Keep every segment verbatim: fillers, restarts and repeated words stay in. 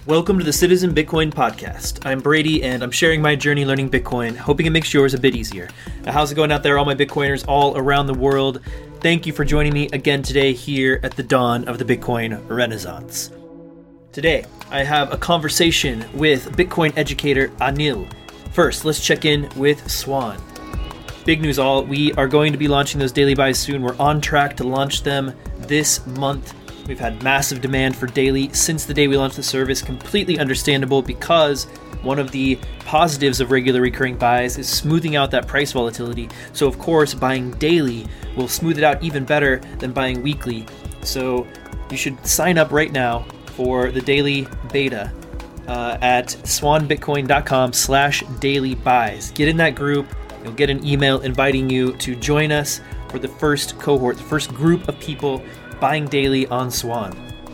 Welcome to the Citizen Bitcoin Podcast. I'm Brady, and I'm sharing my journey learning Bitcoin, hoping it makes yours a bit easier. Now, how's it going out there, all my Bitcoiners all around the world? Thank you for joining me again today here at the dawn of the Bitcoin Renaissance. Today, I have a conversation with Bitcoin educator Anil. First, let's check in with Swan. Big news all, we are going to be launching those daily buys soon. We're on track to launch them this month. We've had massive demand for daily since the day we launched the service. Completely understandable because one of the positives of regular recurring buys is smoothing out that price volatility. So of course, buying daily will smooth it out even better than buying weekly. So you should sign up right now for the daily beta uh, at swanbitcoin.com slash daily buys. Get in that group. You'll get an email inviting you to join us for the first cohort, the first group of people buying daily on Swan.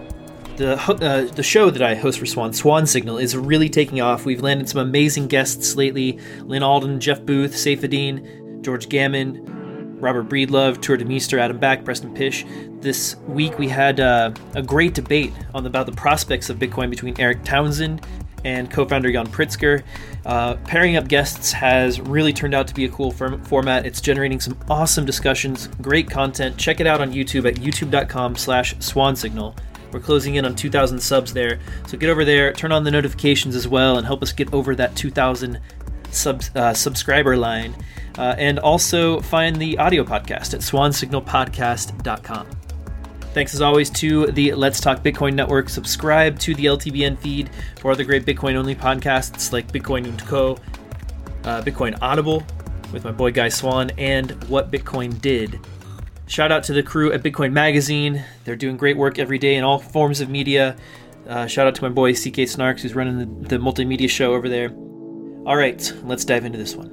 The uh, the show that I host for Swan, Swan Signal, is really taking off. We've landed some amazing guests lately. Lynn Alden, Jeff Booth, Saifedean, George Gammon, Robert Breedlove, Tour de Meester, Adam Back, Preston Pish. This week we had uh, a great debate on about the prospects of Bitcoin between Eric Townsend and co-founder Jan Pritzker. Uh, pairing up guests has really turned out to be a cool form- format. It's generating some awesome discussions, great content. Check it out on YouTube at youtube.com slash swansignal. We're closing in on two thousand subs there. So get over there, turn on the notifications as well, and help us get over that two thousand sub, uh, subscriber line. Uh, and also find the audio podcast at swan signal podcast dot com. Thanks as always to the Let's Talk Bitcoin Network. Subscribe to the L T B N feed for other great Bitcoin-only podcasts like Bitcoin and Co., uh, Bitcoin Audible with my boy Guy Swan, and What Bitcoin Did. Shout out to the crew at Bitcoin Magazine. They're doing great work every day in all forms of media. Uh, shout out to my boy C K Snarks, who's running the, the multimedia show over there. All right, let's dive into this one.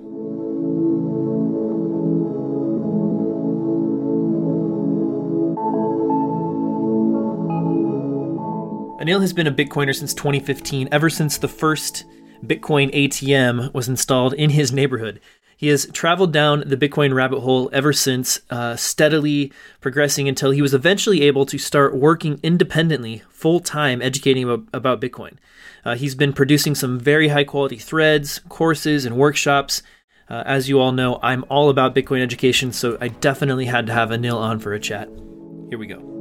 Anil has been a Bitcoiner since twenty fifteen, ever since the first Bitcoin A T M was installed in his neighborhood. He has traveled down the Bitcoin rabbit hole ever since, uh, steadily progressing until he was eventually able to start working independently, full-time, educating about, about Bitcoin. Uh, he's been producing some very high-quality threads, courses, and workshops. Uh, as you all know, I'm all about Bitcoin education, so I definitely had to have Anil on for a chat. Here we go.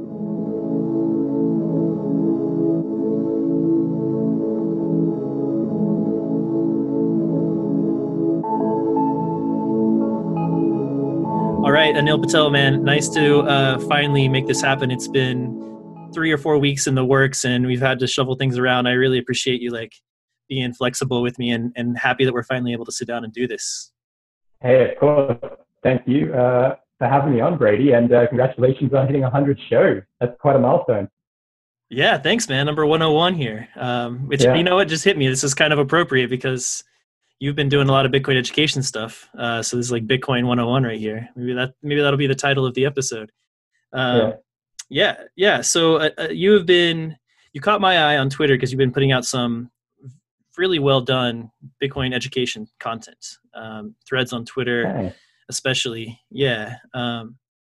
All right, Anil Patel, man, nice to uh, finally make this happen. It's been three or four weeks in the works, and we've had to shuffle things around. I really appreciate you like being flexible with me, and, and happy that we're finally able to sit down and do this. Hey, of course. Thank you uh, for having me on, Brady, and uh, congratulations on hitting one hundred shows. That's quite a milestone. Yeah, thanks, man. Number one oh one here. Um, which, yeah. You know what, just hit me. This is kind of appropriate because you've been doing a lot of Bitcoin education stuff. Uh, so this is like Bitcoin one oh one right here. Maybe that maybe that'll be the title of the episode. Um, yeah. yeah, yeah. So uh, uh, you have been, you caught my eye on Twitter because you've been putting out some really well done Bitcoin education content. Um, threads on Twitter, hey. especially. Yeah. Um,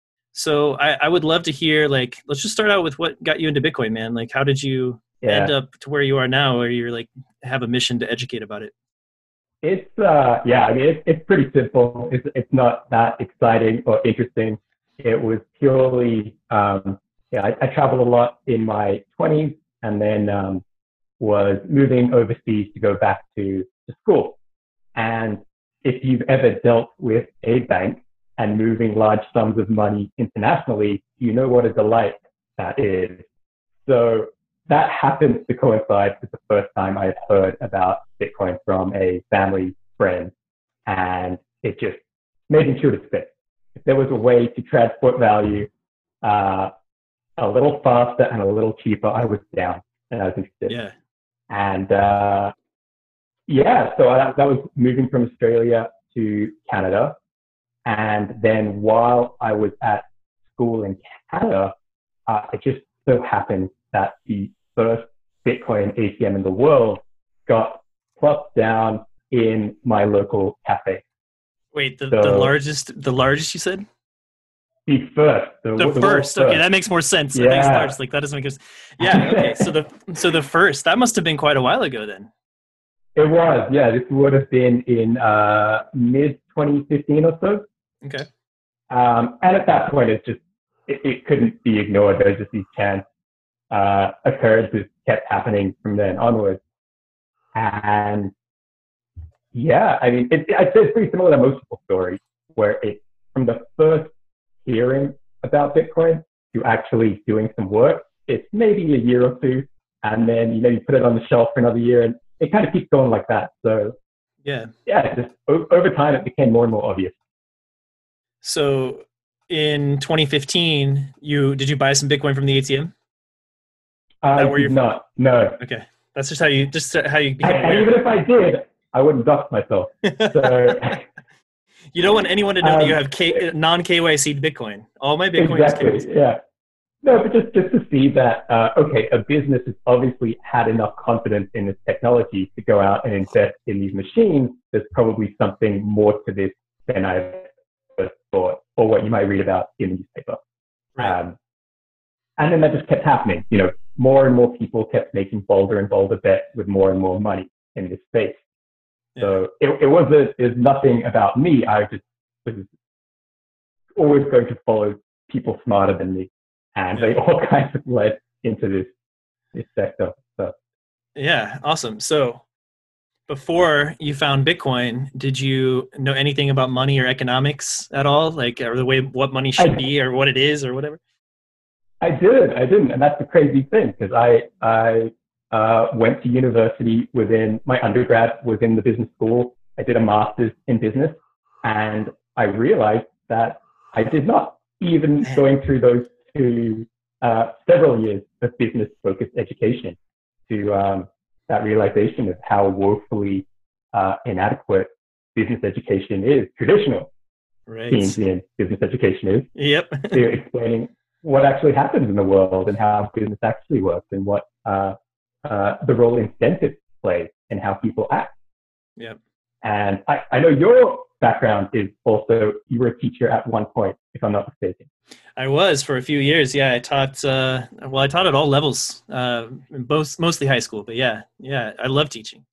so I, I would love to hear, like, let's just start out with what got you into Bitcoin, man. Like, how did you yeah. end up to where you are now, where you're like, have a mission to educate about it? It's, uh, yeah, I mean, it's, it's pretty simple. It's, it's not that exciting or interesting. It was purely, um, yeah, I, I traveled a lot in my twenties and then um, was moving overseas to go back to, to school. And if you've ever dealt with a bank and moving large sums of money internationally, you know what a delight that is. So that happened to coincide with the first time I had heard about Bitcoin from a family friend, and it just made intuitive sense. If there was a way to transport value uh, a little faster and a little cheaper, I was down and I was interested. Yeah. And uh, yeah, so I, that was moving from Australia to Canada. And then while I was at school in Canada, uh, it just so happened that the first Bitcoin A T M in the world got plopped down in my local cafe. Wait, the, so, the largest, the largest you said? the first. The, The the first. first. Okay, that makes more sense. Yeah. I think starts like that doesn't make sense. Yeah. Okay. So the so the first that must have been quite a while ago then. It was. Yeah. This would have been in uh, mid twenty fifteen or so. Okay. Um, and at that point, it's just it, it couldn't be ignored. There was just these chance uh, occurrences kept happening from then onwards, and yeah, I mean, it, I'd say it's pretty similar to most people's story, where it from the first hearing about Bitcoin to actually doing some work, it's maybe a year or two, and then you know you put it on the shelf for another year, and it kind of keeps going like that. So Yeah. yeah, just o- over time, it became more and more obvious. So in twenty fifteen, you did you buy some Bitcoin from the A T M? I That where did you're not. No. Okay. That's just how you just how you And, became and aware. even if I did, I wouldn't dox myself. So You don't want anyone to know that Um, you have K, non-K Y C Bitcoin. All my Bitcoin exactly, is K Y C. yeah. No, but just, just to see that, uh, okay, a business has obviously had enough confidence in this technology to go out and invest in these machines. There's probably something more to this than I ever thought, or what you might read about in the newspaper. Right. Um, and then that just kept happening. You know, more and more people kept making bolder and bolder bets with more and more money in this space. Yeah. So it, it was a, it's nothing about me. I just was always going to follow people smarter than me. And Yeah. they all kinds of led into this, this sector. So Yeah, awesome. So before you found Bitcoin, did you know anything about money or economics at all? Like, or the way what money should I, be or what it is or whatever? I did, I didn't. And that's the crazy thing, because I, I uh, went to university within, my undergrad was in the business school. I did a master's in business, and I realized that I did not, even Man. going through those two, uh, several years of business focused education, to um, that realization of how woefully uh, inadequate business education is, traditional Right. Keynesian business education is, Yep. to explaining what actually happens in the world and how business actually works and what uh, uh, the role incentives play and how people act. Yep. And I, I know your background is also, you were a teacher at one point, if I'm not mistaken. I was for a few years. Yeah, I taught. Uh, well, I taught at all levels, uh, both mostly high school. But yeah, yeah, I love teaching.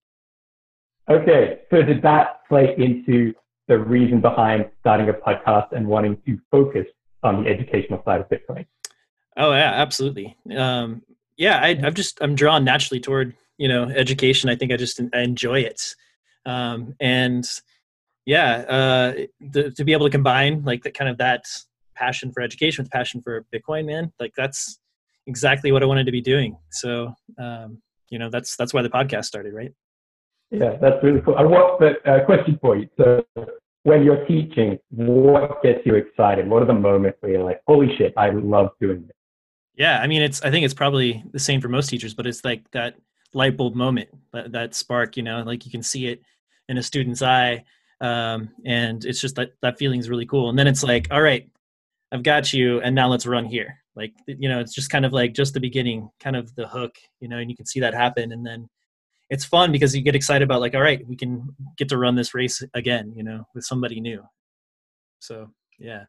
Okay, so did that play into the reason behind starting a podcast and wanting to focus on the educational side of Bitcoin? Oh yeah, absolutely. Um, yeah, I, I've just I'm drawn naturally toward you know education. I think I just I enjoy it, um, and yeah, uh, the, to be able to combine like that kind of that passion for education with passion for Bitcoin, man, like that's exactly what I wanted to be doing. So um, you know that's that's why the podcast started, right? Yeah, that's really cool. And what the uh, question for you? So, when you're teaching, what gets you excited? What are the moments where you're like, "Holy shit, I love doing this"? Yeah, I mean, it's I think it's probably the same for most teachers, but it's like that light bulb moment, that, that spark, you know, like you can see it in a student's eye, um, and it's just that that feeling is really cool. And then it's like, all right, I've got you, and now let's run here. Like you know, it's just kind of like just the beginning, kind of the hook, you know, and you can see that happen, and then it's fun because you get excited about like, all right, we can get to run this race again, you know, with somebody new. So yeah.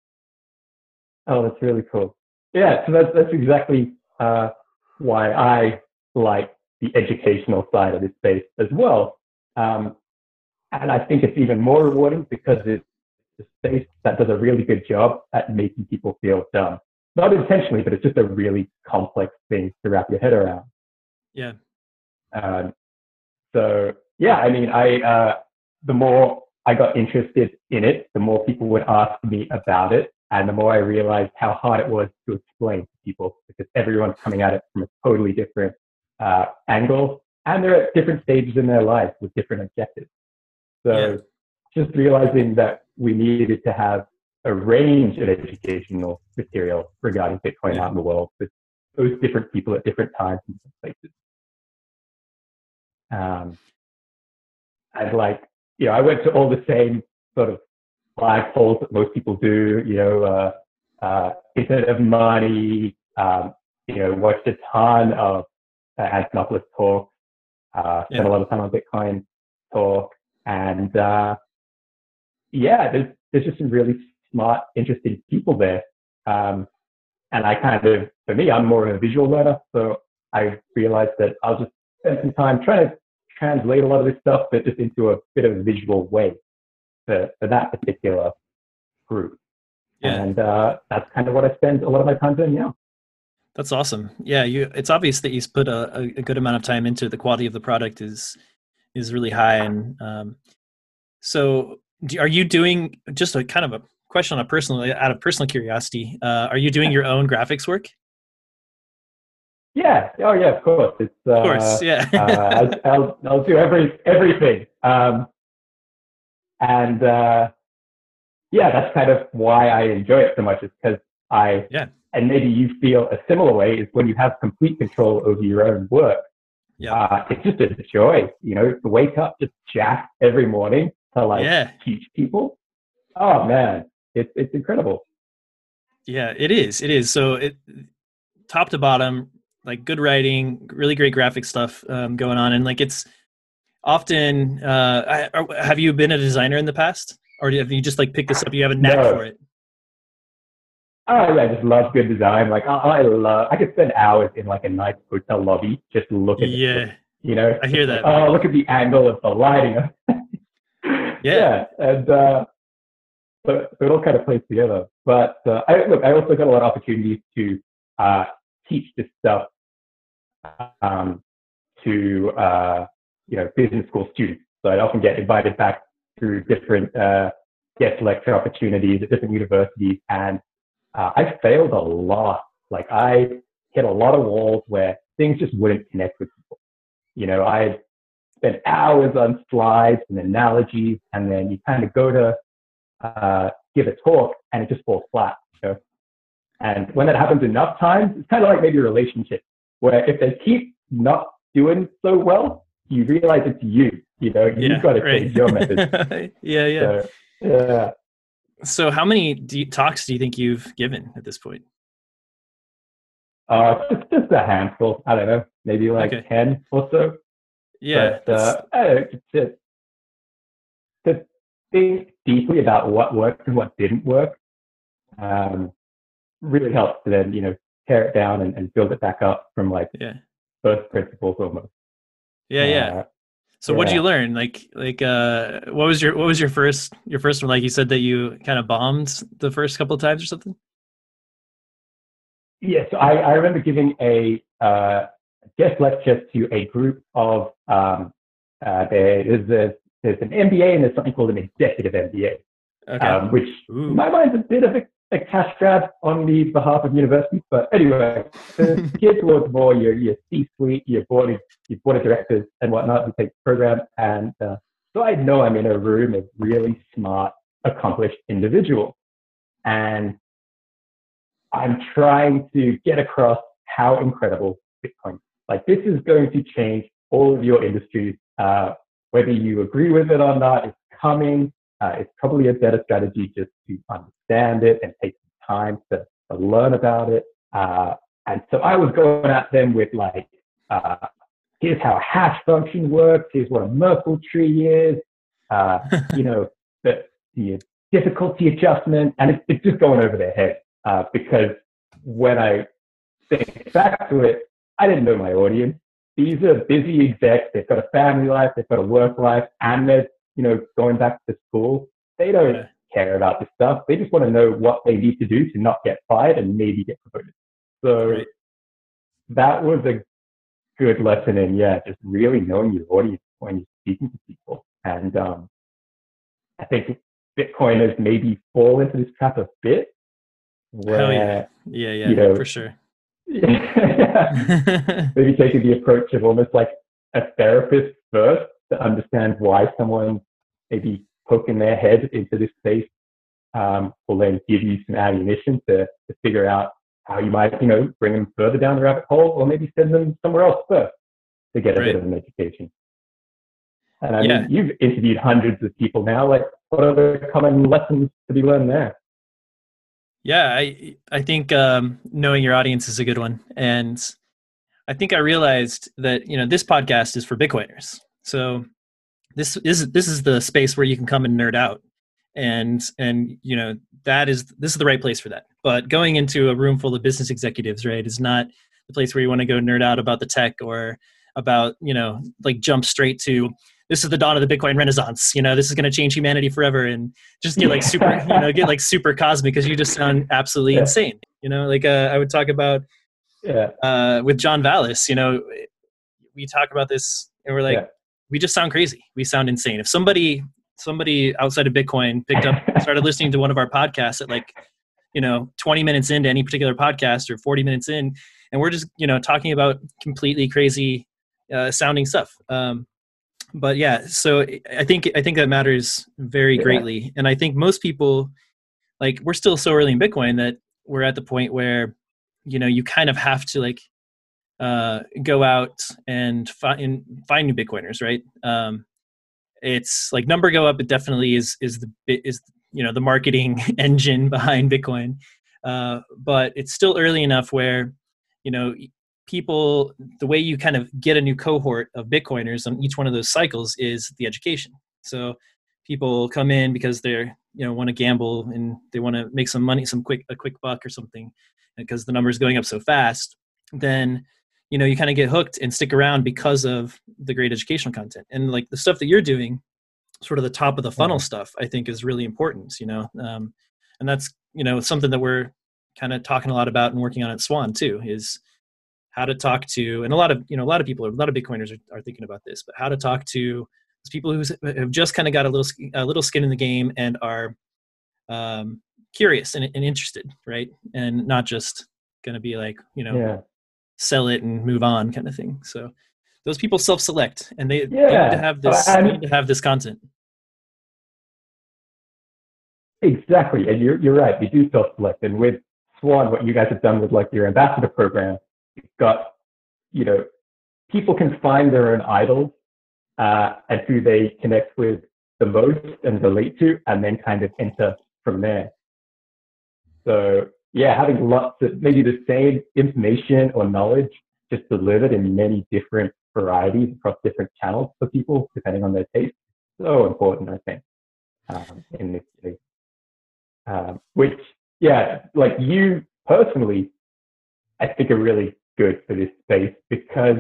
Oh, that's really cool. Yeah, so that's that's exactly uh, why I like the educational side of this space as well. Um, and I think it's even more rewarding because it's a space that does a really good job at making people feel dumb. Not intentionally, but it's just a really complex thing to wrap your head around. Yeah. Um, so yeah, I mean, I uh, the more I got interested in it, the more people would ask me about it, and the more I realized how hard it was to explain to people because everyone's coming at it from a totally different uh, angle, and they're at different stages in their life with different objectives. So yeah. Just realizing that we needed to have a range of educational material regarding Bitcoin yeah. out in the world with those different people at different times and different places. Um, I'd like, you know, I went to all the same sort of flagpoles that most people do, you know, uh, uh, Internet of Money, um, you know, watched a ton of uh, Antonopoulos talk, uh, spent yeah. a lot of time on Bitcoin talk, and uh, yeah, there's there's just some really smart, interesting people there. Um, and I kind of, for me, I'm more of a visual learner. So I realized that I'll just spend some time trying to translate a lot of this stuff, but just into a bit of a visual way for, for that particular group. Yeah. And uh, that's kind of what I spend a lot of my time doing now. That's awesome. Yeah, you. It's obvious that you put a, a good amount of time into it. The quality of the product is is really high. And um, so, do, are you doing just a kind of a question on a personal, out of personal curiosity? Uh, are you doing your own graphics work? Yeah. Oh, yeah. Of course. It's. Uh, of course. Yeah. uh, I, I'll I'll do every everything. Um, and uh, yeah, that's kind of why I enjoy it so much. Is because I. Yeah. And maybe you feel a similar way is when you have complete control over your own work. Yeah. Uh, it's just a joy, you know, to wake up just jacked every morning to like yeah. teach people. Oh man, it's it's incredible. Yeah, it is. It is. So it top to bottom, like good writing, really great graphic stuff um, going on, and like it's often. Uh, I, have you been a designer in the past, or have you just like picked this up? You have a knack no. for it. Oh yeah, I just love good design. Like I, I love, I could spend hours in like a nice hotel lobby just looking at Yeah, it, you know. I hear that. Oh, look at the angle of the lighting. yeah. yeah, and uh, so, so it all kind of plays together. But uh, I look, I also got a lot of opportunities to uh, teach this stuff um, to uh, you know business school students. So I'd often get invited back through different uh, guest lecture opportunities at different universities, and Uh, I failed a lot. Like I hit a lot of walls where things just wouldn't connect with people. You know, I spent hours on slides and analogies, and then you kind of go to uh, give a talk and it just falls flat. You know? And when that happens enough times, it's kind of like maybe a relationship where if they keep not doing so well, you realize it's you. You know, you've yeah, got to right. change your method. yeah, yeah. So, yeah. So how many do you, talks do you think you've given at this point? Uh, just, just a handful. I don't know, maybe like okay. ten or so. Yeah. But uh, I don't know, to, to think deeply about what worked and what didn't work um, really helps to then, you know, tear it down and, and build it back up from like yeah. first principles almost. Yeah, yeah. Uh, So yeah. What did you learn? Like, like, uh, what was your, what was your first, your first one? Like you said that you kind of bombed the first couple of times or something. Yes. Yeah, so I, I remember giving a, uh, guest lecture to a group of, um, uh, there's a, there's an M B A and there's something called an executive M B A, okay. um, which Ooh. in my mind is a bit of a, a cash grab on the behalf of universities. But anyway, the geared towards more your, your C-suite, your board, your board of directors and whatnot who take the program. And uh, so I know I'm in a room of really smart, accomplished individuals. And I'm trying to get across how incredible Bitcoin is. Like this is going to change all of your industries. Uh, whether you agree with it or not, it's coming. Uh, it's probably a better strategy just to understand it and take some time to, to learn about it. Uh, and so I was going at them with like, uh, here's how a hash function works. Here's what a Merkle tree is. Uh, you know, the, the difficulty adjustment, and it's, it's just going over their head. Uh, because when I think back to it, I didn't know my audience. These are busy execs. They've got a family life. They've got a work life, and they're, you know, going back to school. They don't yeah. care about this stuff. They just want to know what they need to do to not get fired and maybe get promoted. So right. that was a good lesson in, yeah, just really knowing your audience when you're speaking to people. And um, I think Bitcoiners maybe fall into this trap a bit where, yeah. yeah, yeah, you know, for sure. yeah, maybe taking the approach of almost like a therapist first to understand why someone maybe poking their head into this space um, will then give you some ammunition to, to figure out how you might, you know, bring them further down the rabbit hole or maybe send them somewhere else first to get a right. bit of an education. And I yeah. mean, you've interviewed hundreds of people now. Like, what are the common lessons to be learned there? Yeah, I I think um, knowing your audience is a good one. And I think I realized that, you know, this podcast is for Bitcoiners. So this is this is the space where you can come and nerd out. and and you know that is this is the right place for that. But going into a room full of business executives, right, is not the place where you want to go nerd out about the tech or about, you know, like jump straight to this is the dawn of the Bitcoin Renaissance. You know, this is going to change humanity forever, and just get like super, you know, get like super cosmic because you just sound absolutely Yeah. insane. You know, like uh, I would talk about Yeah. uh, with John Vallis. You know, we talk about this, and we're like, Yeah. we just sound crazy. We sound insane. If somebody somebody outside of Bitcoin picked up, started listening to one of our podcasts at like, you know, twenty minutes into any particular podcast or forty minutes in, and we're just, you know, talking about completely crazy uh, sounding stuff. Um, but yeah, so I think I think that matters very Yeah. greatly, and I think most people, like, we're still so early in Bitcoin that we're at the point where, you know, you kind of have to like uh, go out and find find new Bitcoiners, right? Um, it's like number go up. It definitely is is the is you know the marketing engine behind Bitcoin, uh, but it's still early enough where, you know, people, the way you kind of get a new cohort of Bitcoiners on each one of those cycles is the education. So people come in because they're, you know, want to gamble and they want to make some money, some quick a quick buck or something, because the number's going up so fast. Then, you know, you kind of get hooked and stick around because of the great educational content. And like the stuff that you're doing, sort of the top of the funnel Mhm. stuff, I think is really important, you know. Um, and that's, you know, something that we're kind of talking a lot about and working on at Swan too, is how to talk to, and a lot of, you know, a lot of people, a lot of Bitcoiners are, are thinking about this, but how to talk to people who have just kind of got a little, a little skin in the game and are um, curious and, and interested, right? And not just going to be like, you know, Yeah. sell it and move on kind of thing. So those people self-select, and they, they need to Yeah. have Uh, this, they need And to have this content. exactly. And you're, you're right. We do self-select. And with Swan, what you guys have done with like your ambassador program, you've got, you know, people can find their own idols uh, and who they connect with the most and relate to, and then kind of enter from there. So yeah, having lots of maybe the same information or knowledge just delivered in many different varieties across different channels for people, depending on their taste, so important, I think, um, in this case. Um, which, yeah, like you personally, I think are really good for this space because,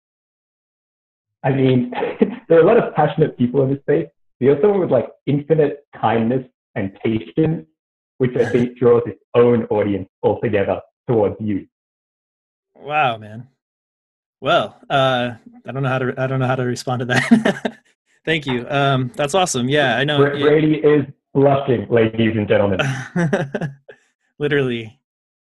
I mean, there are a lot of passionate people in this space. You're someone with like infinite kindness and patience, which I think draws its own audience altogether towards you. Wow, man. Well, uh, I don't know how to, I don't know how to respond to that. Thank you. Um, that's awesome. Yeah, I know. It, Brady is blushing, ladies and gentlemen. literally.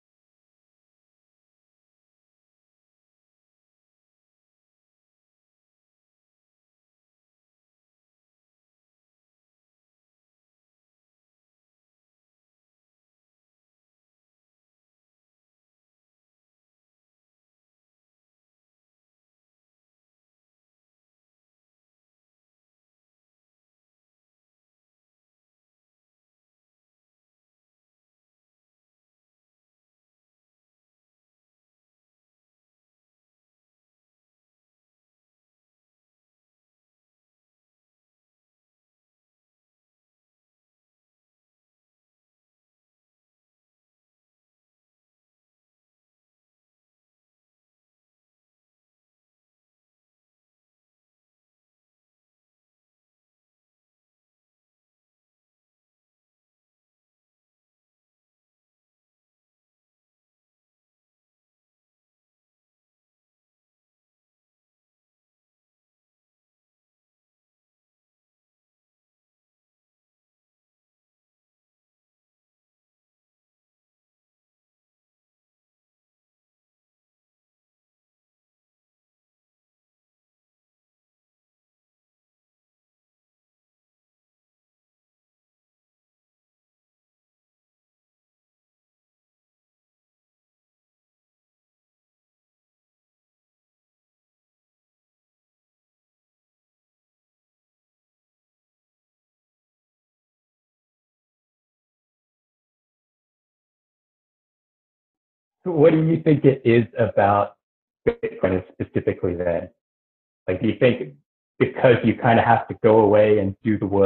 So what do you think it is about Bitcoin specifically then? Like, do you think because you kind of have to go away and do the work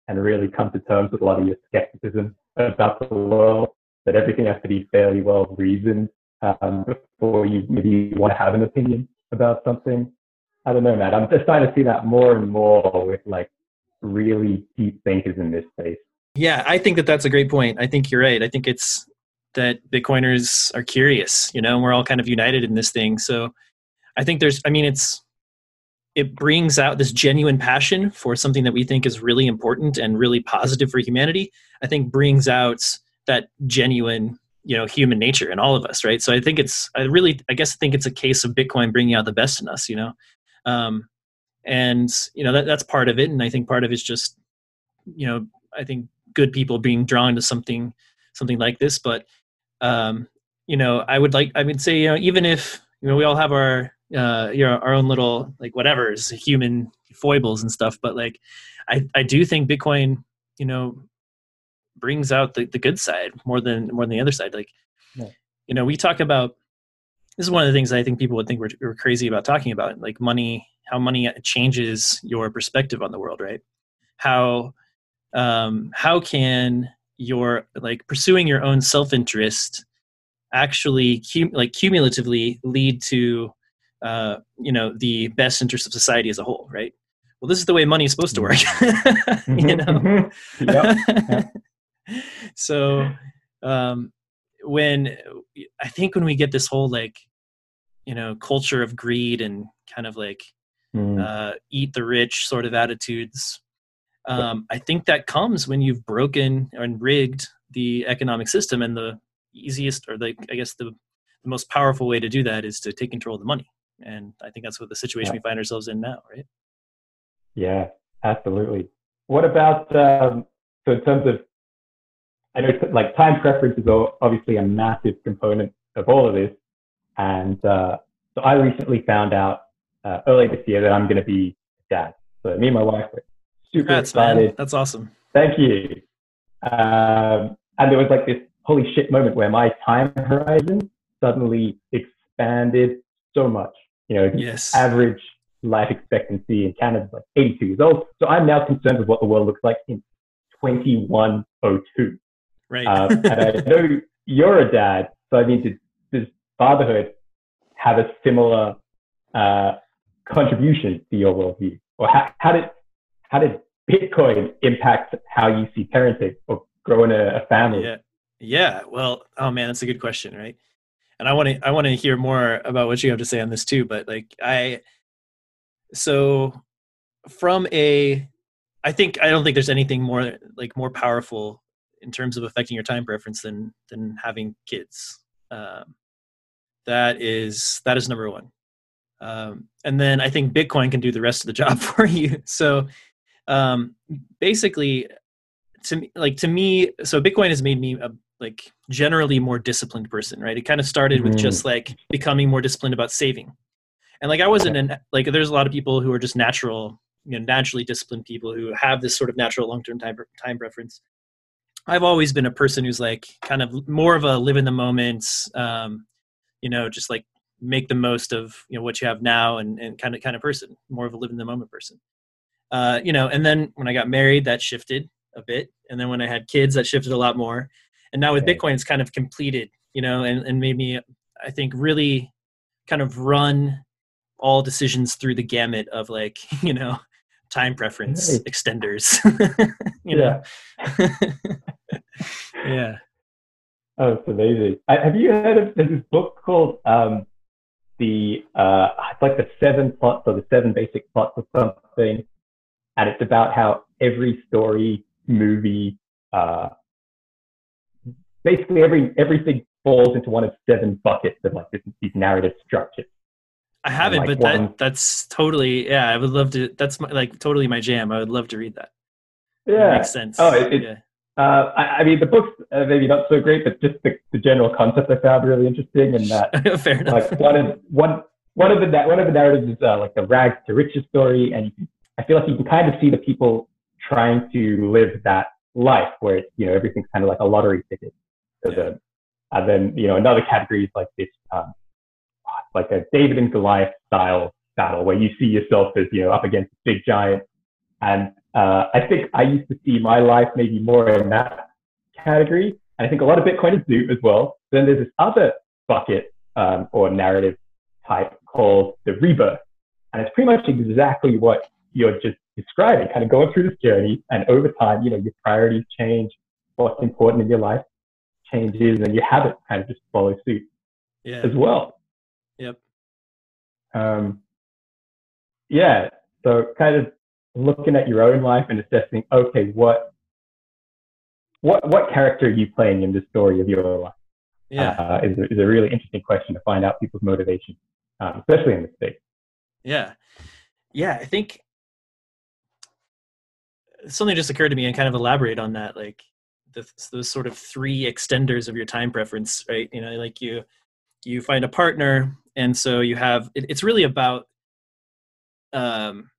and really come to terms with a lot of your skepticism about the world, that everything has to be fairly well reasoned um, before you maybe want to have an opinion about something. I don't know, Matt. I'm just starting to see that more and more with like really deep thinkers in this space. Yeah, I think that that's a great point. I think you're right. I think it's that Bitcoiners are curious, you know, and we're all kind of united in this thing. So I think there's, I mean, it's, it brings out this genuine passion for something that we think is really important and really positive for humanity. I think brings out that genuine, you know, human nature in all of us, right? So I think it's, I really, I guess I think it's a case of Bitcoin bringing out the best in us, you know, um, and you know that that's part of it. And I think part of it's just, you know, I think good people being drawn to something, something like this. But um, you know, I would like, I would say, you know, even if you know we all have our uh, you know, our own little like whatever's human foibles and stuff, but like I I do think Bitcoin, you know, brings out the, the good side more than more than the other side. Like, yeah. you know, we talk about, this is one of the things I think people would think we're, we're crazy about talking about, like money, how money changes your perspective on the world, right? How, um, how can your, like pursuing your own self-interest actually cum- like cumulatively lead to, uh, you know, the best interest of society as a whole, right? Well, this is the way money is supposed to work, you know? Yep. Yep. So, um, when I think when we get this whole like, you know, culture of greed and kind of like mm. uh, eat the rich sort of attitudes, um, I think that comes when you've broken and rigged the economic system. And the easiest, or like I guess the, the most powerful way to do that is to take control of the money. And I think that's what the situation yeah. we find ourselves in now, right? Yeah, absolutely. What about um, so in terms of, I know like time preference is obviously a massive component of all of this. And uh, so I recently found out uh, earlier this year that I'm going to be a dad. So me and my wife were super Congrats, excited. Man. That's awesome. Thank you. Um, and there was like this holy shit moment where my time horizon suddenly expanded so much. You know, yes. average life expectancy in Canada is like eighty-two years old. So I'm now concerned with what the world looks like in twenty-one oh two. Right. Um, and I know you're a dad, so I mean, does fatherhood have a similar uh, contribution to your worldview, or how, how did how did Bitcoin impact how you see parenting or growing a, a family? Yeah, yeah. Well, oh man, that's a good question, right? And I want to I want to hear more about what you have to say on this too. But like I, so from a, I think I don't think there's anything more like more powerful in terms of affecting your time preference than than having kids. Um, that is that is number one. Um, and then I think Bitcoin can do the rest of the job for you. So um, basically, to me, like to me, so Bitcoin has made me a like generally more disciplined person, right? It kind of started with just like becoming more disciplined about saving. And like I wasn't in like there's a lot of people who are just natural, you know, naturally disciplined people who have this sort of natural long-term time time preference. I've always been a person who's like kind of more of a live in the moment, um, you know, just like make the most of, you know, what you have now and, and kind of kind of person, more of a live in the moment person. Uh, you know, and then when I got married, that shifted a bit. And then when I had kids, that shifted a lot more. And now with Bitcoin, it's kind of completed, you know, and, and made me, I think, really kind of run all decisions through the gamut of like, you know, time preference Right. extenders. you yeah. know? yeah. Oh, it's amazing. I, have you heard of there's this book called um, the uh, it's like the seven plots or the seven basic plots of something, and it's about how every story, movie, uh, basically every everything falls into one of seven buckets of like this, these narrative structures. I haven't, like but one, that that's totally yeah. I would love to. That's my, like totally my jam. I would love to read that. Yeah, it makes sense. Oh, it, it, yeah. Uh, I, I mean, the book's uh, maybe not so great, but just the, the general concept I found really interesting. And that, fair enough. Like one of one one of the one of the narratives is uh, like the rags to riches story, and you can, I feel like you can kind of see the people trying to live that life where it's, you know, everything's kind of like a lottery ticket. So yeah. the, and then you know another category is like this, um, like a David and Goliath style battle where you see yourself as, you know, up against a big giant. And Uh, I think I used to see my life maybe more in that category. And I think a lot of Bitcoiners do as well. Then there's this other bucket um, or narrative type called the rebirth. And it's pretty much exactly what you're just describing, kind of going through this journey. And over time, you know, your priorities change, what's important in your life changes, and your habits kind of just follow suit Yeah. as well. Yep. Um, yeah. So kind of looking at your own life and assessing, okay, what what what character are you playing in the story of your life? Yeah. Uh, is, a, is a really interesting question to find out people's motivation, um, especially in the States. Yeah. Yeah. I think something just occurred to me and kind of elaborate on that, like the, those sort of three extenders of your time preference, right? You know, like you, you find a partner, and so you have, it, it's really about um,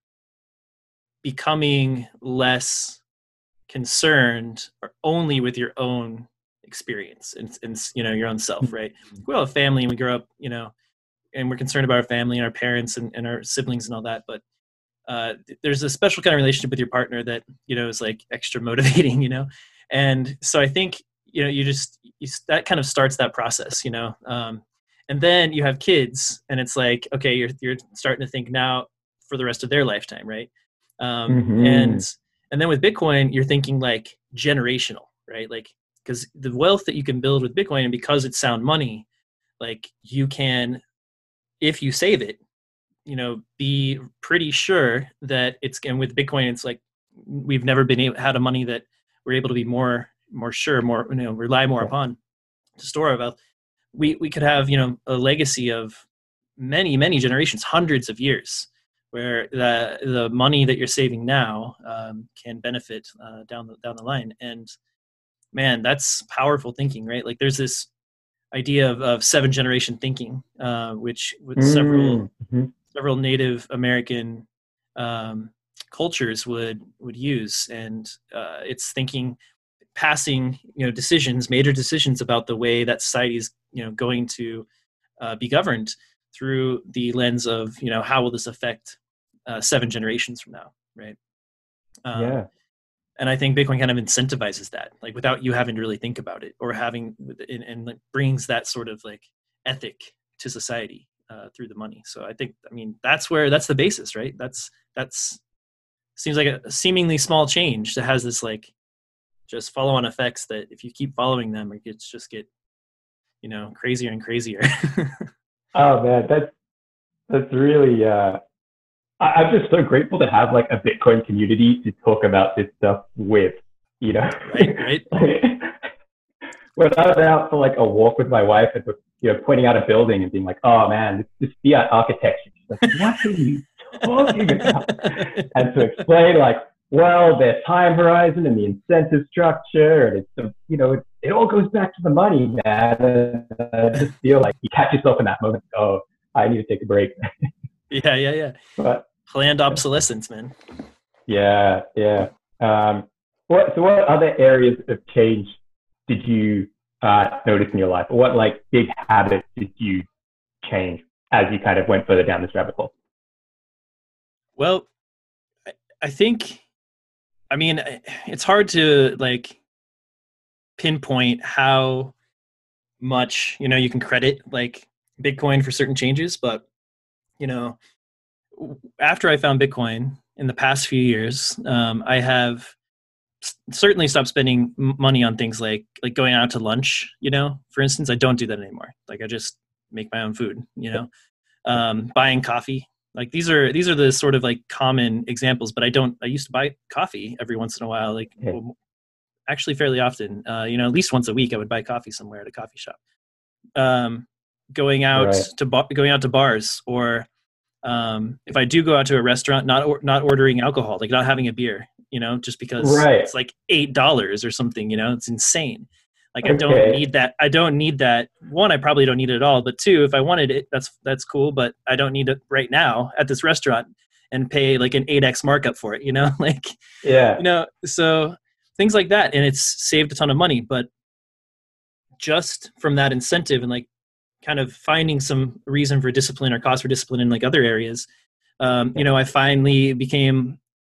becoming less concerned or only with your own experience and, and you know, your own self, right? We all have family and we grow up, you know, and we're concerned about our family and our parents and, and our siblings and all that. But uh, there's a special kind of relationship with your partner that, you know, is like extra motivating, you know? And so I think, you know, you just, you, that kind of starts that process, you know? Um, and then you have kids and it's like, okay, you're, you're starting to think now for the rest of their lifetime. Right. Um, Mm-hmm. and, and then with Bitcoin, you're thinking like generational, right? Like, because the wealth that you can build with Bitcoin, and because it's sound money, like you can, if you save it, you know, be pretty sure that it's, and with Bitcoin, it's like, we've never been able, had a money that we're able to be more, more sure, more, you know, rely more upon to store our wealth. We, we could have, you know, a legacy of many, many generations, hundreds of years, where the the money that you're saving now um, can benefit uh, down the down the line. And man, that's powerful thinking, right? Like there's this idea of, of seven generation thinking, uh, which with mm-hmm. several several Native American um, cultures would would use, and uh, it's thinking, passing, you know, decisions, major decisions about the way that society is, you know, going to uh, be governed through the lens of, you know, how will this affect uh, seven generations from now, right? Um, yeah. And I think Bitcoin kind of incentivizes that, like without you having to really think about it, or having, and, and like brings that sort of like ethic to society uh, through the money. So I think, I mean, that's where, that's the basis, right? That's, that's seems like a seemingly small change that has this like just follow on effects that if you keep following them, it gets just get, you know, crazier and crazier. Oh man, that's, that's really, uh, I'm just so grateful to have like a Bitcoin community to talk about this stuff with, you know. Right, right. When I was out for like a walk with my wife and, you know, pointing out a building and being like, oh man, this, this fiat architecture. She's like, what are you talking about? And to explain like, well, their time horizon and the incentive structure, and it's, you know, it, it all goes back to the money, man. And I just feel like you catch yourself in that moment. Oh, I need to take a break. Yeah, yeah, yeah. But, planned obsolescence, man. Yeah, yeah. Um, what, so what other areas of change did you uh, notice in your life? Or what like big habits did you change as you kind of went further down this rabbit hole? Well, I, I think, I mean, it's hard to like pinpoint how much, you know, you can credit like Bitcoin for certain changes, but, you know, after I found Bitcoin in the past few years, um, I have s- certainly stopped spending m- money on things like like going out to lunch. You know, for instance, I don't do that anymore. Like I just make my own food. You know, um, buying coffee. Like these are these are the sort of like common examples. But I don't. I used to buy coffee every once in a while. Like Yeah. well, actually fairly often. Uh, you know, at least once a week, I would buy coffee somewhere at a coffee shop. Um, going out Right. to ba- going out to bars, or um, if I do go out to a restaurant, not or, not ordering alcohol, like not having a beer, you know, just because Right. it's like eight dollars or something, you know, it's insane. Like I Okay. don't need that. I don't need that. One, I probably don't need it at all. But two, if I wanted it, that's that's cool. But I don't need it right now at this restaurant and pay like an eight x markup for it, you know, like Yeah. you know, so things like that, and it's saved a ton of money. But just from that incentive and like kind of finding some reason for discipline or cause for discipline in like other areas, um, you know, I finally became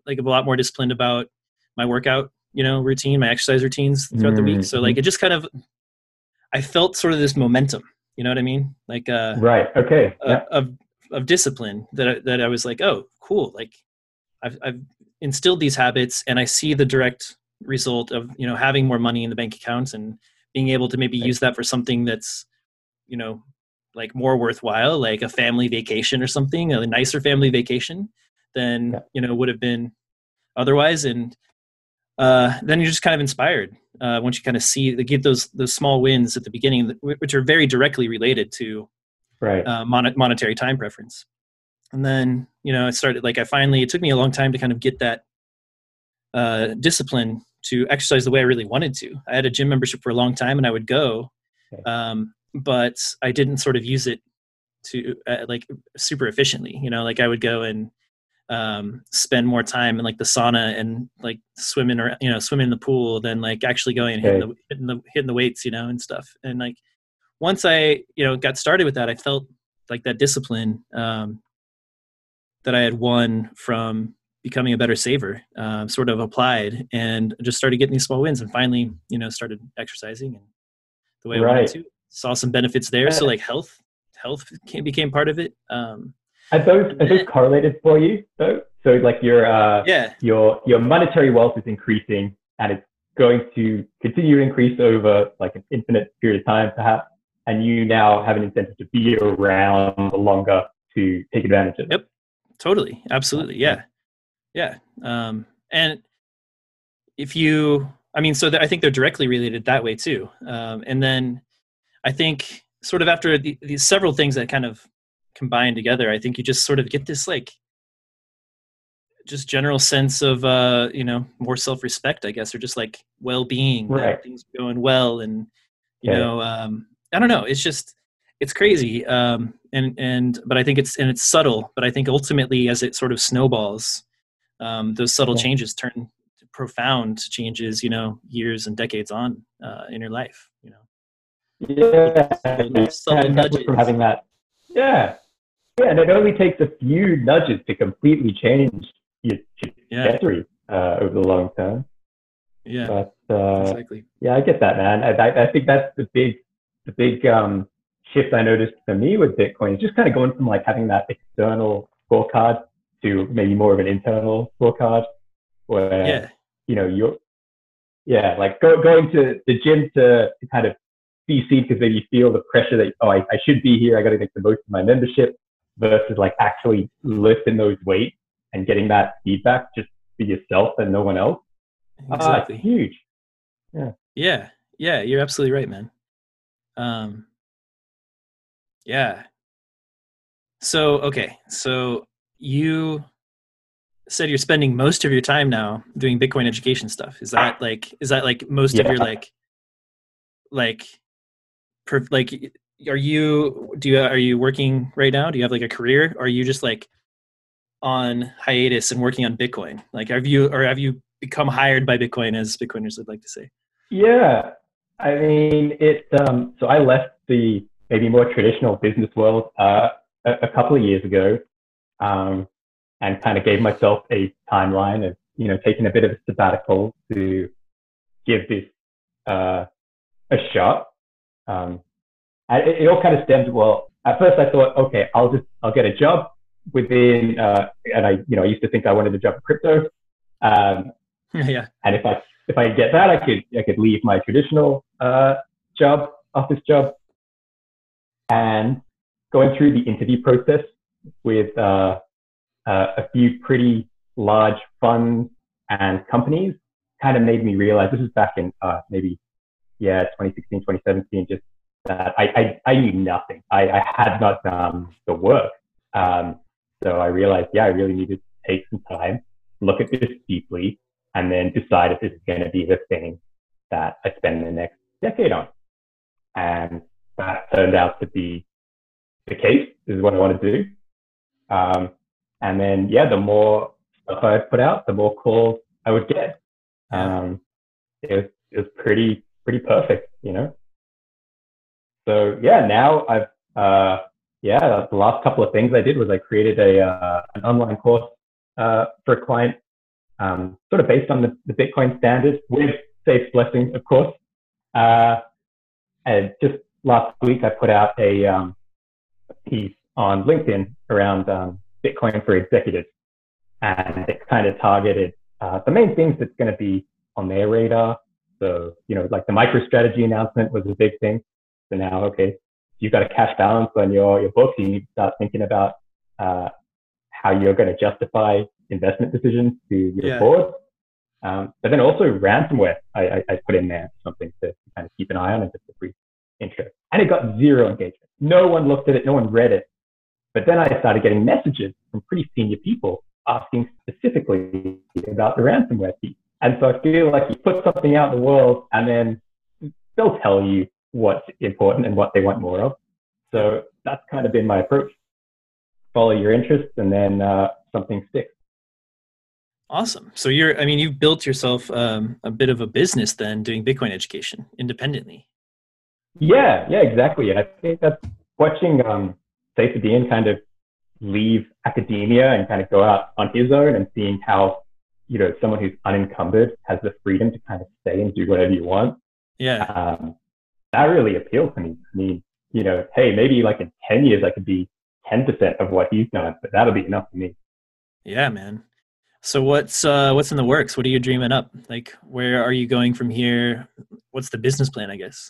like a lot more disciplined about my workout, you know, routine, my exercise routines throughout the week. So Mm-hmm. like, it just kind of, I felt sort of this momentum, you know what I mean? Like, uh, Right. Okay. uh Yeah. of, of discipline that, I, that I was like, oh, cool. Like I've, I've instilled these habits and I see the direct result of, you know, having more money in the bank accounts and being able to maybe Right. use that for something that's, you know, like more worthwhile, like a family vacation or something, a nicer family vacation than, Yeah. you know, would have been otherwise. And uh, then you're just kind of inspired uh, once you kind of see, they give those, those small wins at the beginning, which are very directly related to Right. uh, mon- monetary time preference. And then, you know, it started like, I finally, it took me a long time to kind of get that uh, discipline to exercise the way I really wanted to. I had a gym membership for a long time and I would go, Okay. um, but I didn't sort of use it to uh, like super efficiently, you know, like I would go and um, spend more time in like the sauna and like swimming or, you know, swimming in the pool than like actually going and hitting Okay. the, hitting the, hitting the weights, you know, and stuff. And like, once I, you know, got started with that, I felt like that discipline um, that I had won from becoming a better saver uh, sort of applied and just started getting these small wins and finally, you know, started exercising and the way I wanted Right. to. Saw some benefits there. So Uh, like health, health came, became part of it. Um, Are those and are those then, correlated for you though? So like your uh yeah, your your monetary wealth is increasing and it's going to continue to increase over like an infinite period of time perhaps, and you now have an incentive to be around longer to take advantage of it. yep, totally, Yeah. absolutely, Yeah. yeah, yeah. Um, and if you, I mean, so th- I think they're directly related that way too. Um, and then I think sort of after the, these several things that kind of combine together, I think you just sort of get this like just general sense of uh, you know, more self-respect, I guess, or just like well-being Right. that things are going well, and you Okay. know, um, I don't know, it's just it's crazy, um, and and but I think it's and it's subtle, but I think ultimately as it sort of snowballs, um, those subtle Yeah. changes turn to profound changes, you know, years and decades on uh, in your life, you know, little, Yeah. little, little subtle And that was from nudges. having that. Yeah. Yeah. And it only takes a few nudges to completely change your Yeah, trajectory uh, over the long term. yeah, But uh, exactly. yeah, I get that, man. I, I, I think that's the big, the big um, shift I noticed for me with Bitcoin. Is just kind of going from like having that external scorecard to maybe more of an internal scorecard, where Yeah, you know you're, yeah, like go, going to the gym to, to kind of be seen because then you feel the pressure that oh I, I should be here. I got to make the most of my membership versus like actually lifting those weights and getting that feedback just for yourself and no one else. Ah, it's exactly. huge. Yeah. Yeah, yeah, you're absolutely right, man. Um, yeah. So, okay, so you said you're spending most of your time now doing Bitcoin education stuff. Is that like is that like most of your Yeah. like like per, like are you do you are you working right now? Do you have like a career? Or are you just like on hiatus and working on Bitcoin? Like have you or have you become hired by Bitcoin, as Bitcoiners would like to say? Yeah. I mean, it, um, so I left the maybe more traditional business world uh, a, a couple of years ago, um, and kind of gave myself a timeline of, you know, taking a bit of a sabbatical to give this uh, a shot. Um, and it, it all kind of stemmed, well, at first I thought, okay, I'll just, I'll get a job within, uh, and I, you know, I used to think I wanted a job in crypto. Um, Yeah. And if I if I get that, I could I could leave my traditional uh, job, office job, and going through the interview process with uh, uh, a few pretty large funds and companies kind of made me realize this is back in uh, maybe yeah twenty sixteen, twenty seventeen. Just that I I, I knew nothing. I, I had not done the work. Um, so I realized yeah I really needed to take some time, look at this deeply, and then decide if this is going to be the thing that I spend the next decade on. And that turned out to be the case. This is what I want to do. Um, and then, yeah, the more stuff I put out, the more calls I would get. Yeah. Um, it was it was pretty pretty perfect, you know. So yeah, now I've uh, yeah, the last couple of things I did was I created a uh, an online course uh, for a client um, sort of based on the, the Bitcoin standard with safe blessings, of course. Uh, and just last week, I put out a, um, a piece on LinkedIn around um, Bitcoin for executives, and it kind of targeted uh, the main things that's going to be on their radar. So, you know, like the MicroStrategy announcement was a big thing. So now, okay, you've got a cash balance on your, your books, you need to start thinking about uh, how you're going to justify investment decisions to your Yeah. board. Um, but then also ransomware, I, I, I put in there something to kind of keep an eye on and just a brief intro. And it got zero engagement. No one looked at it, no one read it. But then I started getting messages from pretty senior people asking specifically about the ransomware piece. And so I feel like you put something out in the world and then they'll tell you what's important and what they want more of. So that's kind of been my approach. Follow your interests and then uh, something sticks. Awesome. So you're, I mean, you've built yourself um, a bit of a business then doing Bitcoin education independently. Yeah, yeah, exactly. And I think that's watching um, Saifedean kind of leave academia and kind of go out on his own and seeing how, you know, someone who's unencumbered has the freedom to kind of stay and do whatever you want. Yeah. Um, that really appealed to me. I mean, you know, hey, maybe like in ten years I could be ten percent of what he's done, but that'll be enough for me. Yeah, man. So what's uh, what's in the works? What are you dreaming up? Like, where are you going from here? What's the business plan, I guess?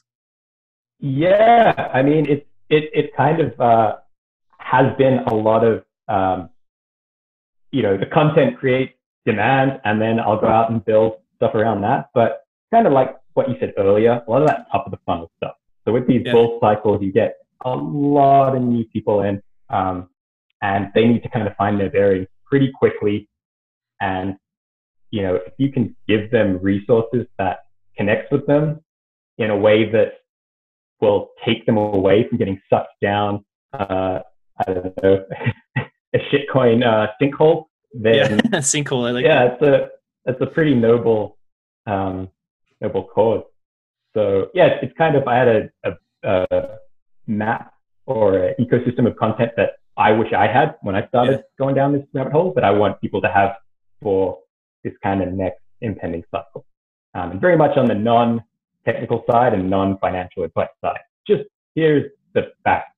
Yeah, I mean, it it it kind of uh, has been a lot of, um, you know, the content creates demand, and then I'll go out and build stuff around that. But kind of like what you said earlier, a lot of that top of the funnel stuff. So with these Yeah. bull cycles, you get a lot of new people in, um, and they need to kind of find their bearings pretty quickly. And, you know, if you can give them resources that connects with them in a way that will take them away from getting sucked down, uh, I don't know, a shitcoin uh, sinkhole, then Yeah, sinkhole. I like yeah, that. it's a it's a pretty noble um, noble cause. So yeah, it's, it's kind of I had a, a, a map or an ecosystem of content that I wish I had when I started Yeah. going down this rabbit hole that I want people to have for this kind of next impending cycle. Um, and very much on the non-technical side and non-financial advice side. Just here's the facts.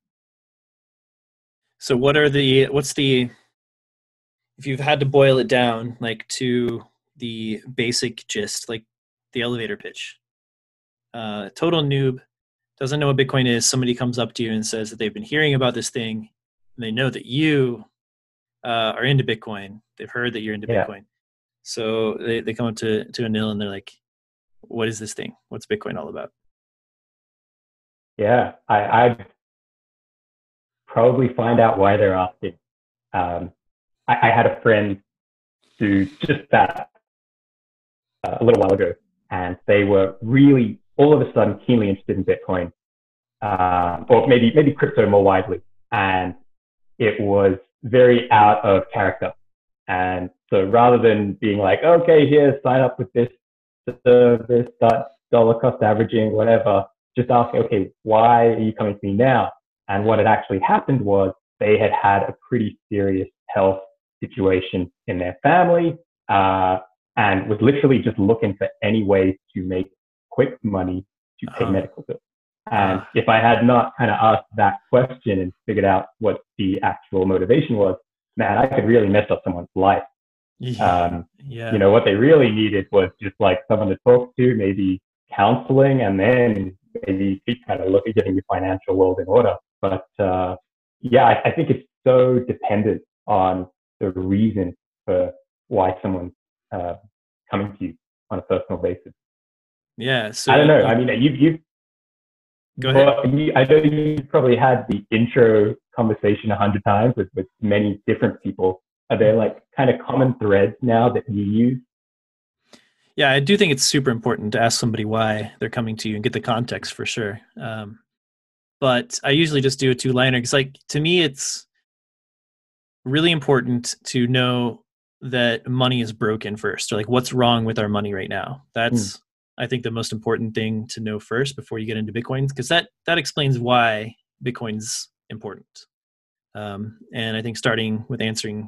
So what are the, what's the, if you've had to boil it down, like to the basic gist, like the elevator pitch, uh, total noob doesn't know what Bitcoin is. Somebody comes up to you and says that they've been hearing about this thing and they know that you uh, are into Bitcoin. They've heard that you're into Yeah. Bitcoin. So they, they come up to, to Anil and they're like, what is this thing? What's Bitcoin all about? Yeah, I, I'd probably find out why they're asking. Um, I, I had a friend do just that uh, a little while ago, and they were really all of a sudden keenly interested in Bitcoin, um, or maybe maybe crypto more widely, and it was very out of character. And so rather than being like, okay, here, sign up with this service, start dollar cost averaging, whatever, just ask, okay, why are you coming to me now? And what had actually happened was they had had a pretty serious health situation in their family, uh, and was literally just looking for any way to make quick money to pay Uh-huh. medical bills. And Uh, if I had not kind of asked that question and figured out what the actual motivation was, man, I could really mess up someone's life. yeah. Um, yeah. you know, what they really needed was just like someone to talk to, maybe counseling, and then maybe kind of look at getting your financial world in order. But uh, yeah, I, I think it's so dependent on the reason for why someone's uh, coming to you on a personal basis. Yeah. So I don't you, know. you I mean, you've, you've go ahead. Well, you, I know you've probably had the intro conversation a hundred times with, with many different people. Are there like kind of common threads now that you use? Yeah, I do think it's super important to ask somebody why they're coming to you and get the context for sure. Um, but I usually just do a two-liner because, like, to me, it's really important to know that money is broken first, or like what's wrong with our money right now. That's, mm. I think, the most important thing to know first before you get into Bitcoin, because that that explains why Bitcoin's important. Um, and I think starting with answering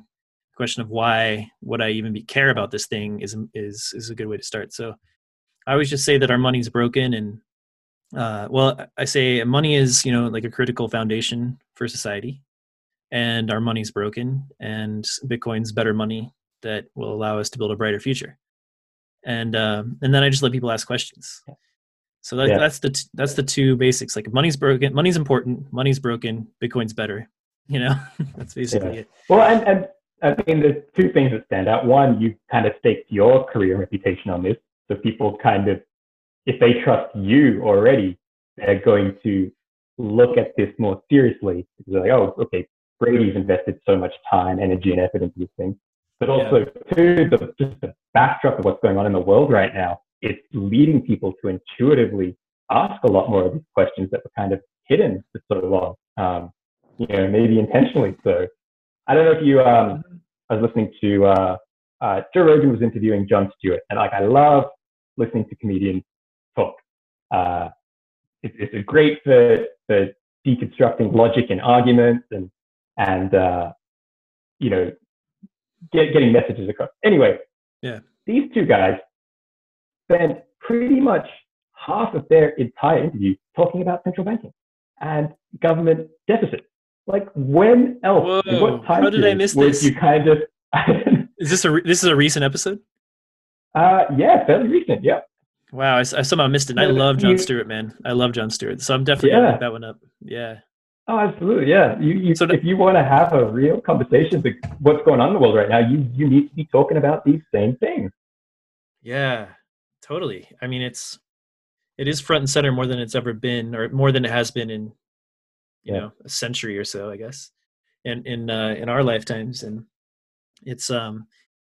question of why would I even be care about this thing is is is a good way to start. So I always just say that our money's broken, and uh, well, I say money is, you know, like a critical foundation for society, and our money's broken, and Bitcoin's better money that will allow us to build a brighter future. And um, and then I just let people ask questions. So that, Yeah. that's the t- that's the two basics. Like, money's broken, money's important, money's broken, Bitcoin's better. You know, that's basically Yeah. it. Well, and, and I mean, there's two things that stand out. One, you kind of staked your career and reputation on this. So people kind of, if they trust you already, they're going to look at this more seriously. Because they're like, oh, okay, Brady's invested so much time, energy, and effort into this thing. But also, yeah. too, the, just the backdrop of what's going on in the world right now, it's leading people to intuitively ask a lot more of these questions that were kind of hidden for so long. Um, you know, maybe intentionally so. I don't know if you, um, I was listening to, uh, uh, Joe Rogan was interviewing Jon Stewart, and like, I love listening to comedians talk. Uh, it, it's great for, for deconstructing logic and arguments and, and, uh, you know, get, getting messages across. Anyway, yeah, these two guys spent pretty much half of their entire interview talking about central banking and government deficits. Like, when else? Whoa, in what time how did I miss would this? you kind of? Is this a re- this is a recent episode? Uh, yeah, fairly recent. Yeah. Wow, I, I somehow missed it. And I love Jon Stewart, man. I love Jon Stewart, so I'm definitely yeah. gonna look that one up. Yeah. Oh, absolutely. Yeah. You, you so if you want to have a real conversation with what's going on in the world right now, you you need to be talking about these same things. Yeah, totally. I mean, it's it is front and center more than it's ever been, or more than it has been in, you yeah. know, a century or so, I guess, in in uh, in our lifetimes. And it's um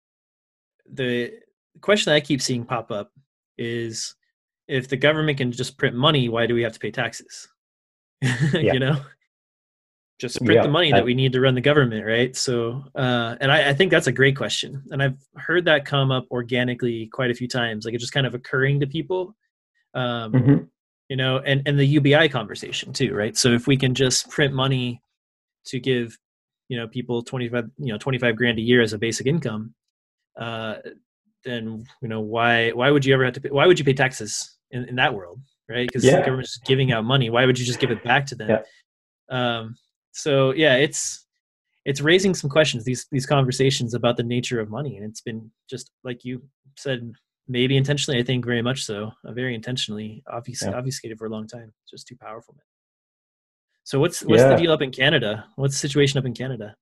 the question that I keep seeing pop up is, if the government can just print money, why do we have to pay taxes? yeah. You know, just print yeah. the money that we need to run the government, right? So, uh, and I, I think that's a great question, and I've heard that come up organically quite a few times, like it's just kind of occurring to people. Um, mm-hmm. You know, and, and the U B I conversation too, right? So if we can just print money to give, you know, people twenty-five, you know, twenty-five grand a year as a basic income, uh, then, you know, why, why would you ever have to pay, why would you pay taxes in, in that world, right? Because yeah. the government's giving out money. Why would you just give it back to them? Yeah. Um, so yeah, it's, it's raising some questions, these, these conversations about the nature of money. And it's been, just like you said, maybe intentionally, I think very much so, uh, very intentionally obfusc- yeah. obfuscated for a long time. It's just too powerful, man. So what's what's yeah. the deal up in Canada? What's the situation up in Canada?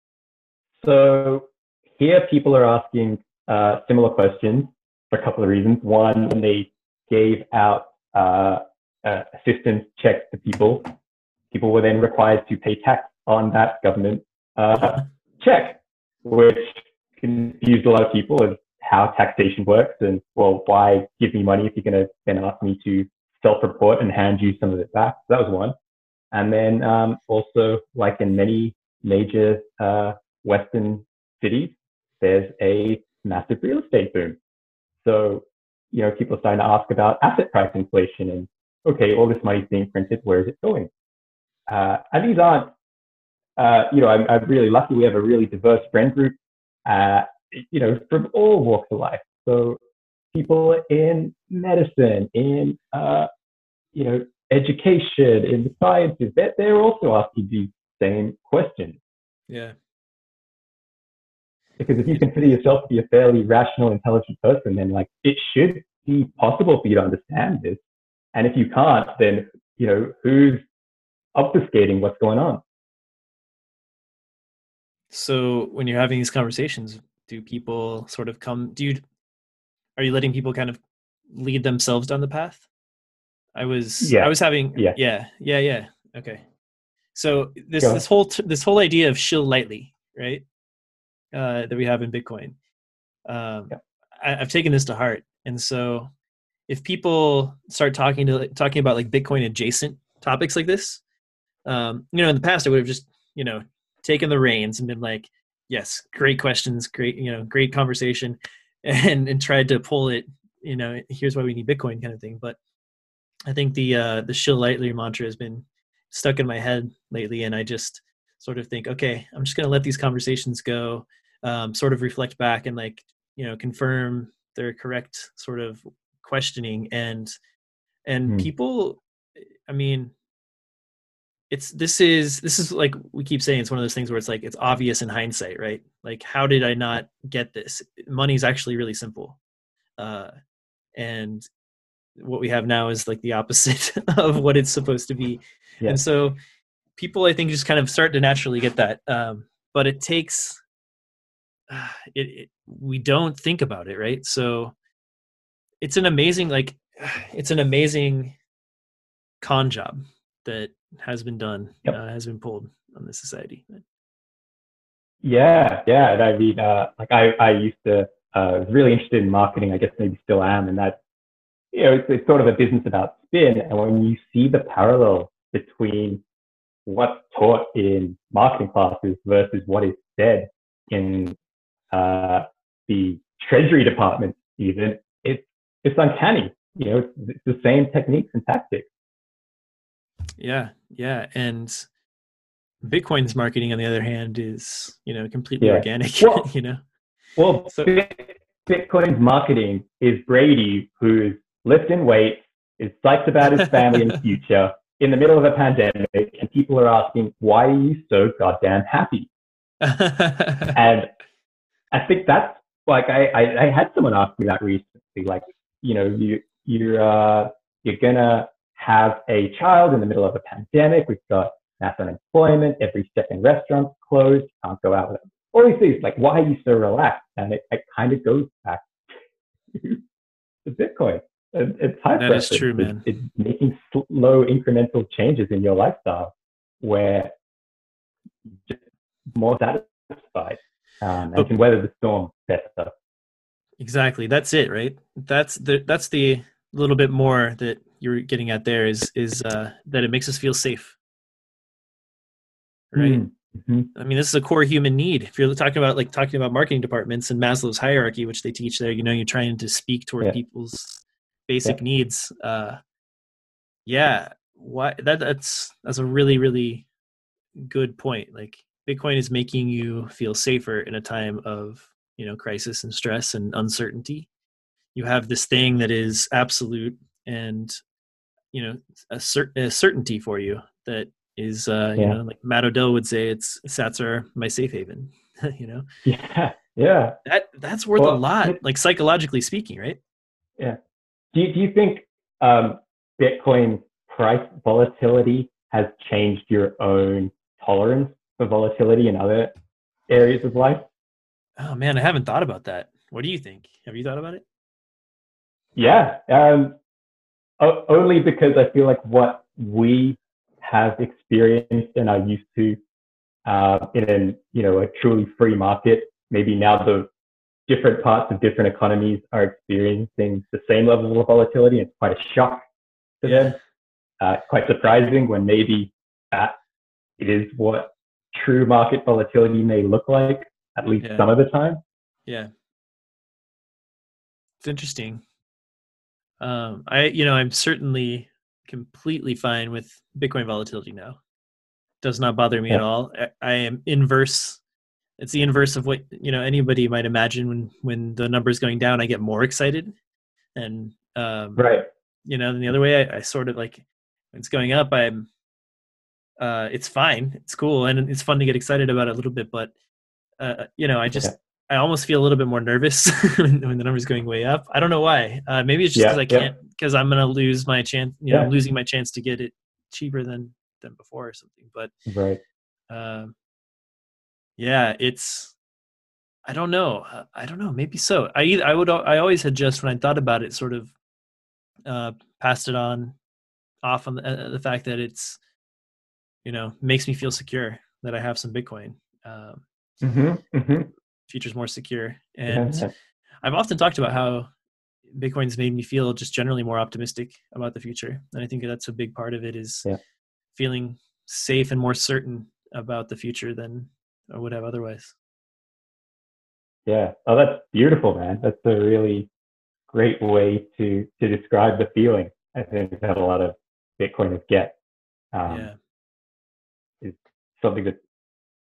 So here people are asking uh, similar questions for a couple of reasons. One, when they gave out uh, uh, assistance checks to people, people were then required to pay tax on that government uh, check, which confused a lot of people as how taxation works, and well, why give me money if you're going to then ask me to self-report and hand you some of it back? So that was one. And then um, also, like in many major uh, Western cities, there's a massive real estate boom. So, you know, people are starting to ask about asset price inflation and, okay, all this money is being printed, where is it going? Uh, and these aren't, uh, you know, I'm, I'm really lucky. We have a really diverse friend group, uh, you know, from all walks of life. So people in medicine, in, uh, you know, education, in the sciences, they're, they're also asking these same questions. Yeah. Because if you consider yourself to be a fairly rational, intelligent person, then like it should be possible for you to understand this. And if you can't, then, you know, who's obfuscating what's going on? So when you're having these conversations, do people sort of come, do you, are you letting people kind of lead themselves down the path? I was, yeah. I was having, yeah, yeah, yeah, yeah. Okay. So this, this whole, this whole idea of shill lightly, right? Uh, that we have in Bitcoin. Um, yeah. I, I've taken this to heart. And so if people start talking to talking about like Bitcoin adjacent topics like this, um, you know, in the past I would have just, you know, taken the reins and been like, yes, great questions, great, you know, great conversation, and and tried to pull it, you know, here's why we need Bitcoin kind of thing. But I think the uh, the shill lightly mantra has been stuck in my head lately, and I just sort of think, okay, I'm just going to let these conversations go. um, sort of reflect back and like, you know, confirm their correct sort of questioning. And, and Mm. people, I mean, it's, this is, this is like we keep saying, it's one of those things where it's like, it's obvious in hindsight, right? Like, how did I not get this? Money's actually really simple. Uh, and what we have now is like the opposite of what it's supposed to be. Yeah. And so people, I think, just kind of start to naturally get that. Um, but it takes, uh, it, it, we don't think about it, right? So it's an amazing, like, it's an amazing con job that has been done, Yep. uh, has been pulled on this society. Yeah, yeah. And I mean, uh, like I, I used to, uh, was really interested in marketing. I guess maybe still am, and that, you know, it's, it's sort of a business about spin. And when you see the parallel between what's taught in marketing classes versus what is said in uh, the treasury department, even, it's it's uncanny. You know, it's, it's the same techniques and tactics. Yeah, yeah. And Bitcoin's marketing, on the other hand, is, you know, completely Yeah. organic, Well, you know? well, So, Bitcoin's marketing is Brady, who's lifting weights, is psyched about his family and future in the middle of a pandemic, and people are asking, why are you so goddamn happy? And I think that's like, I, I, I had someone ask me that recently, like, you know, you, you're, uh, you're gonna have a child in the middle of a pandemic. We've got mass unemployment. Every second restaurant's closed. Can't go out with them. All these things, like, why are you so relaxed? And it, it kind of goes back to Bitcoin. It, it's high that is preference. true, It's, man. it's making slow incremental changes in your lifestyle where you're just more satisfied um, and But can weather the storm better. exactly, that's it, right? That's the that's the little bit more that you're getting at there is is uh, that it makes us feel safe, right? Mm-hmm. I mean, this is a core human need. If you're talking about like talking about marketing departments and Maslow's hierarchy, which they teach there, you know, you're trying to speak toward Yeah. people's basic Yeah. needs. Uh, yeah, why that that's that's a really really good point. Like Bitcoin is making you feel safer in a time of, you know, crisis and stress and uncertainty. You have this thing that is absolute and, you know, a, cert- a certainty for you that is, uh, you Yeah. know, like Matt Odell would say, it's sats are my safe haven. You know, Yeah. Yeah. that that's worth a Well, lot, like psychologically speaking, right? yeah. Do you, do you think um, Bitcoin price volatility has changed your own tolerance for volatility in other areas of life? Oh man, I haven't thought about that. What do you think? Have you thought about it? Yeah. Um, o- only because I feel like what we have experienced and are used to uh, in an, you know, a truly free market, maybe now the different parts of different economies are experiencing the same level of volatility. It's quite a shock to Yeah, them. Uh, quite surprising when maybe that is what true market volatility may look like, at least yeah, some of the time. yeah. It's interesting. Um, I, you know, I'm certainly completely fine with Bitcoin volatility now. Does not bother me at Yeah. all. I, I am inverse. It's the inverse of what, you know, anybody might imagine. When when the number's going down, I get more excited, and um, Right. you know, then the other way, I, I sort of like when it's going up, I'm uh, it's fine, it's cool, and it's fun to get excited about it a little bit. But uh, you know, I Yeah. just I almost feel a little bit more nervous when, when the number's going way up. I don't know why. Uh, maybe it's just because Yeah. I Yeah. can't, because I'm gonna lose my chance. You know, I'm Yeah. losing my chance to get it cheaper than than before or something. But Right. um, yeah, it's I don't know. Uh, I don't know. Maybe so. I either, I would I always had just when I thought about it, sort of uh, passed it on off on the, uh, the fact that it's, you know, makes me feel secure that I have some Bitcoin. Um, Mm-hmm. Mm-hmm. future's more secure, and Yeah. I've often talked about how Bitcoin's made me feel just generally more optimistic about the future, and I think that's a big part of it is Yeah. feeling safe and more certain about the future than I would have otherwise. Yeah. Oh, that's beautiful, man. That's a really great way to to describe the feeling. I think that a lot of Bitcoiners get um, Yeah. is something that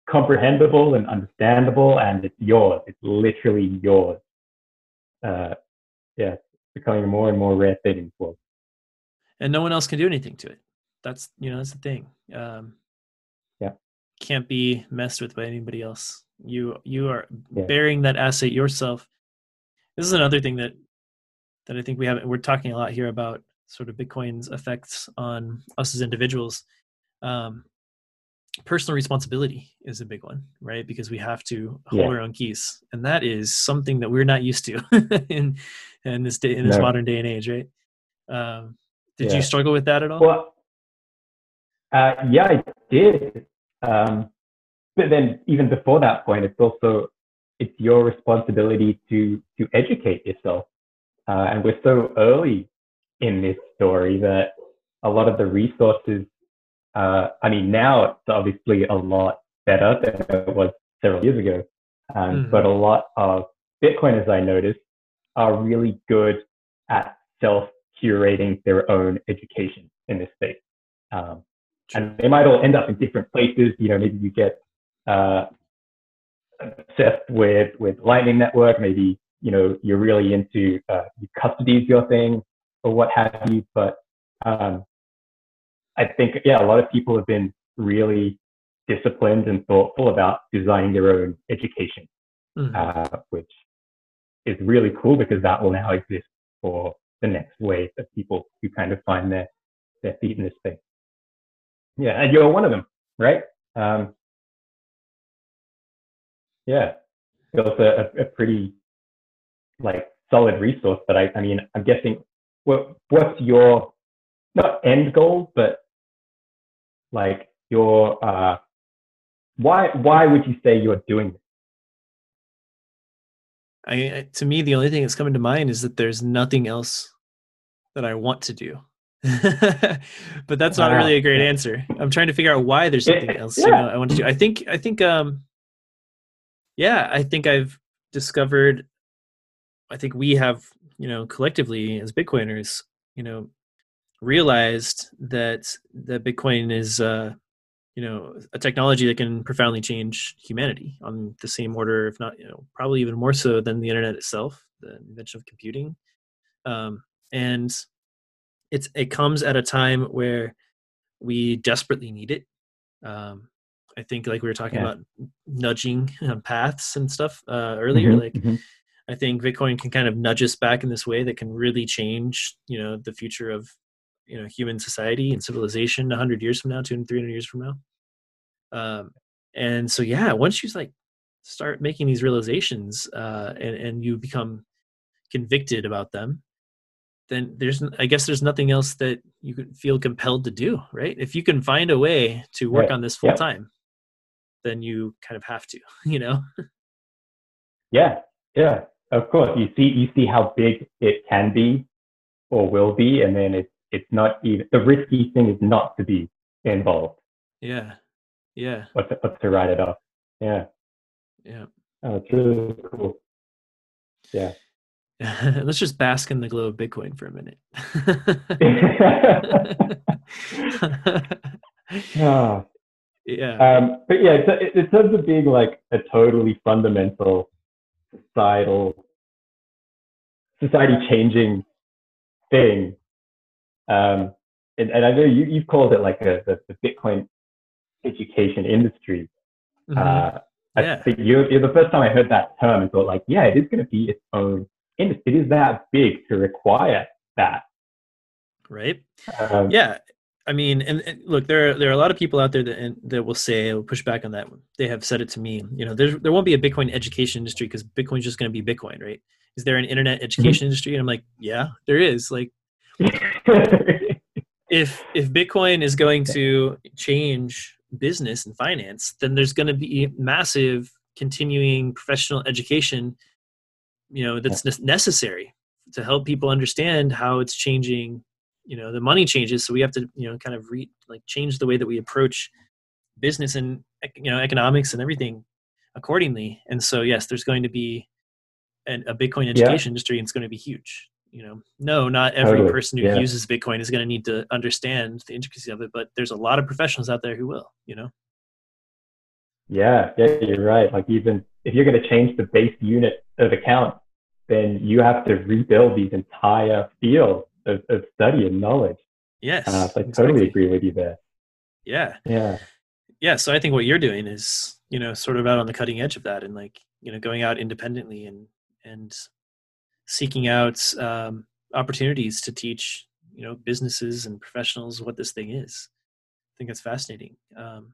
comprehensible and understandable, and it's yours. It's literally yours. Uh, yeah, it's becoming a more and more rare thing in this world. And no one else can do anything to it. That's, you know, that's the thing. Um, yeah. Can't be messed with by anybody else. You, you are yeah. bearing that asset yourself. This is another thing that, that I think we haven't, we're talking a lot here about sort of Bitcoin's effects on us as individuals. Um, personal responsibility is a big one, right? Because we have to hold yeah. our own keys. And that is something that we're not used to in, in this day, in this no. modern day and age, right? Um, did yeah. you struggle with that at all? Well, uh, yeah, I did. Um, but then even before that point, it's also, it's your responsibility to, to educate yourself. Uh, and we're so early in this story that a lot of the resources, uh, I mean, now it's obviously a lot better than it was several years ago. Um, mm-hmm. But a lot of Bitcoiners, I noticed, are really good at self-curating their own education in this space. Um, and they might all end up in different places. You know, maybe you get uh, obsessed with, with Lightning Network. Maybe, you know, you're really into uh, you custodies your thing or what have you. But um, I think, yeah, a lot of people have been really disciplined and thoughtful about designing their own education, mm-hmm. uh, which is really cool because that will now exist for the next wave of people who kind of find their, their feet in this space. Yeah, and you're one of them, right? Um, yeah, it's a, a pretty like solid resource. But I, I mean, I'm guessing, what what's your not end goal, but like your uh, why why would you say you're doing this? I, to me, the only thing that's coming to mind is that there's nothing else that I want to do. But that's not really a great answer. I'm trying to figure out why there's something else, yeah. you know, I want to do. I think, I think, um, yeah, I think I've discovered, I think we have, you know, collectively as Bitcoiners, you know, realized that, that Bitcoin is, uh, you know, a technology that can profoundly change humanity on the same order, if not, you know, probably even more so than the internet itself, the invention of computing. Um, and it's, it comes at a time where we desperately need it. Um, I think like we were talking yeah. about nudging um, paths and stuff uh, earlier, mm-hmm, like mm-hmm. I think Bitcoin can kind of nudge us back in this way that can really change, you know, the future of, you know, human society and civilization a hundred years from now, two and three hundred years from now. Um, and so, yeah, once you like start making these realizations uh, and, and you become convicted about them, then there's, I guess there's nothing else that you could feel compelled to do, right? If you can find a way to work right. on this full yep. time, then you kind of have to, you know? Yeah. Yeah, of course. You see, you see how big it can be or will be. And then it's, it's not even, the risky thing is not to be involved. Yeah. Yeah. Or to, or to write it off. Yeah. Yeah. Oh, it's really cool. Yeah. Let's just bask in the glow of Bitcoin for a minute. oh. Yeah. Um, but yeah, it's, it's such a big, like a totally fundamental societal, society changing thing. Um, and, and I know you, you've called it like a, the, the Bitcoin education industry. Mm-hmm. Uh, yeah. I think you're, you're the first time I heard that term and thought like, yeah, it is going to be its own industry. It is that big to require that. Right. Um, yeah. I mean, and, and look, there are, there are a lot of people out there that, and, that will say, will push back on that. They have said it to me, you know, there, there won't be a Bitcoin education industry because Bitcoin's just going to be Bitcoin, right? Is there an internet education mm-hmm. industry? And I'm like, yeah, there is. Like, if, if Bitcoin is going to change business and finance, then there's going to be massive continuing professional education, you know, that's yeah. necessary to help people understand how it's changing. You know, the money changes, so we have to, you know, kind of re like change the way that we approach business and, you know, economics and everything accordingly. And so, yes, there's going to be an, a Bitcoin education yeah. industry, and it's going to be huge. You know, no, not every totally. person who yeah. uses Bitcoin is going to need to understand the intricacies of it, but there's a lot of professionals out there who will. You know. Yeah, yeah, you're right. Like even if you're going to change the base unit of account, then you have to rebuild these entire fields of, of study and knowledge. Uh, Yes, so I totally exactly. agree with you there. Yeah. Yeah, Yeah. So I think what you're doing is, you know, sort of out on the cutting edge of that, and like, you know, going out independently and, and seeking out um, opportunities to teach, you know, businesses and professionals what this thing is. I think that's fascinating. Um,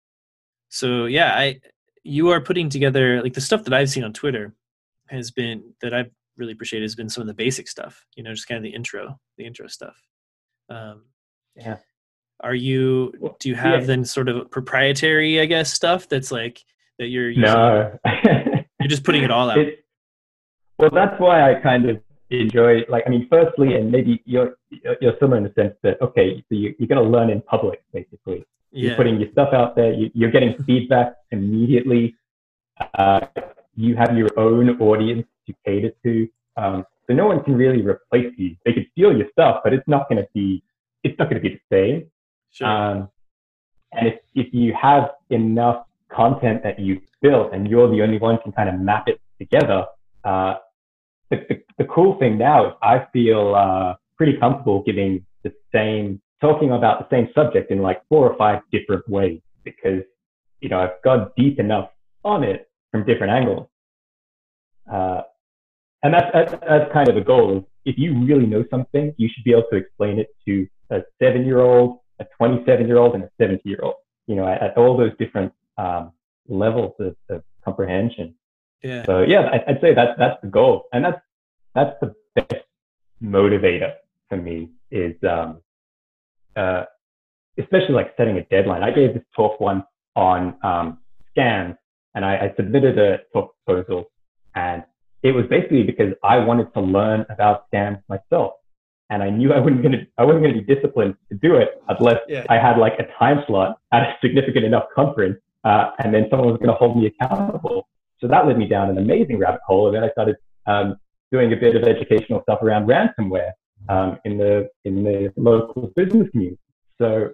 so yeah, I, you are putting together like the stuff that I've seen on Twitter has been that I've really appreciated has been some of the basic stuff, you know, just kind of the intro, the intro stuff. Um, yeah. are you, Well, do you have yeah, then sort of proprietary, I guess, stuff that's like that you're using? no. You're just putting it all out. It's well, that's why I kind of enjoy. Like, I mean, firstly, and maybe you're you're similar in the sense that okay, so you, you're going to learn in public, basically. You're Yeah. putting your stuff out there. You, you're getting feedback immediately. Uh, you have your own audience to cater to. Um, so no one can really replace you. They could steal your stuff, but it's not going to be it's not going to be the same. Sure. Um, and if if you have enough content that you've built and you're the only one who can kind of map it together, uh, the, the, the cool thing now is I feel uh, pretty comfortable giving the same, talking about the same subject in like four or five different ways because, you know, I've got deep enough on it from different angles. Uh, and that's, that's, that's kind of the goal. If you really know something, you should be able to explain it to a seven year old, a twenty-seven year old, and a seventy year old, you know, at, at all those different um, levels of, of comprehension. Yeah. So yeah, I, I'd say that's, that's the goal. And that's, that's the best motivator for me is, um, uh, especially like setting a deadline. I gave this talk once on um, scams, and I, I submitted a talk proposal, and it was basically because I wanted to learn about scams myself, and I knew I wasn't going to I wasn't going to be disciplined to do it unless Yeah. I had like a time slot at a significant enough conference, uh, and then someone was going to hold me accountable. So that led me down an amazing rabbit hole, and then I started um, doing a bit of educational stuff around ransomware um, in the in the local business community. So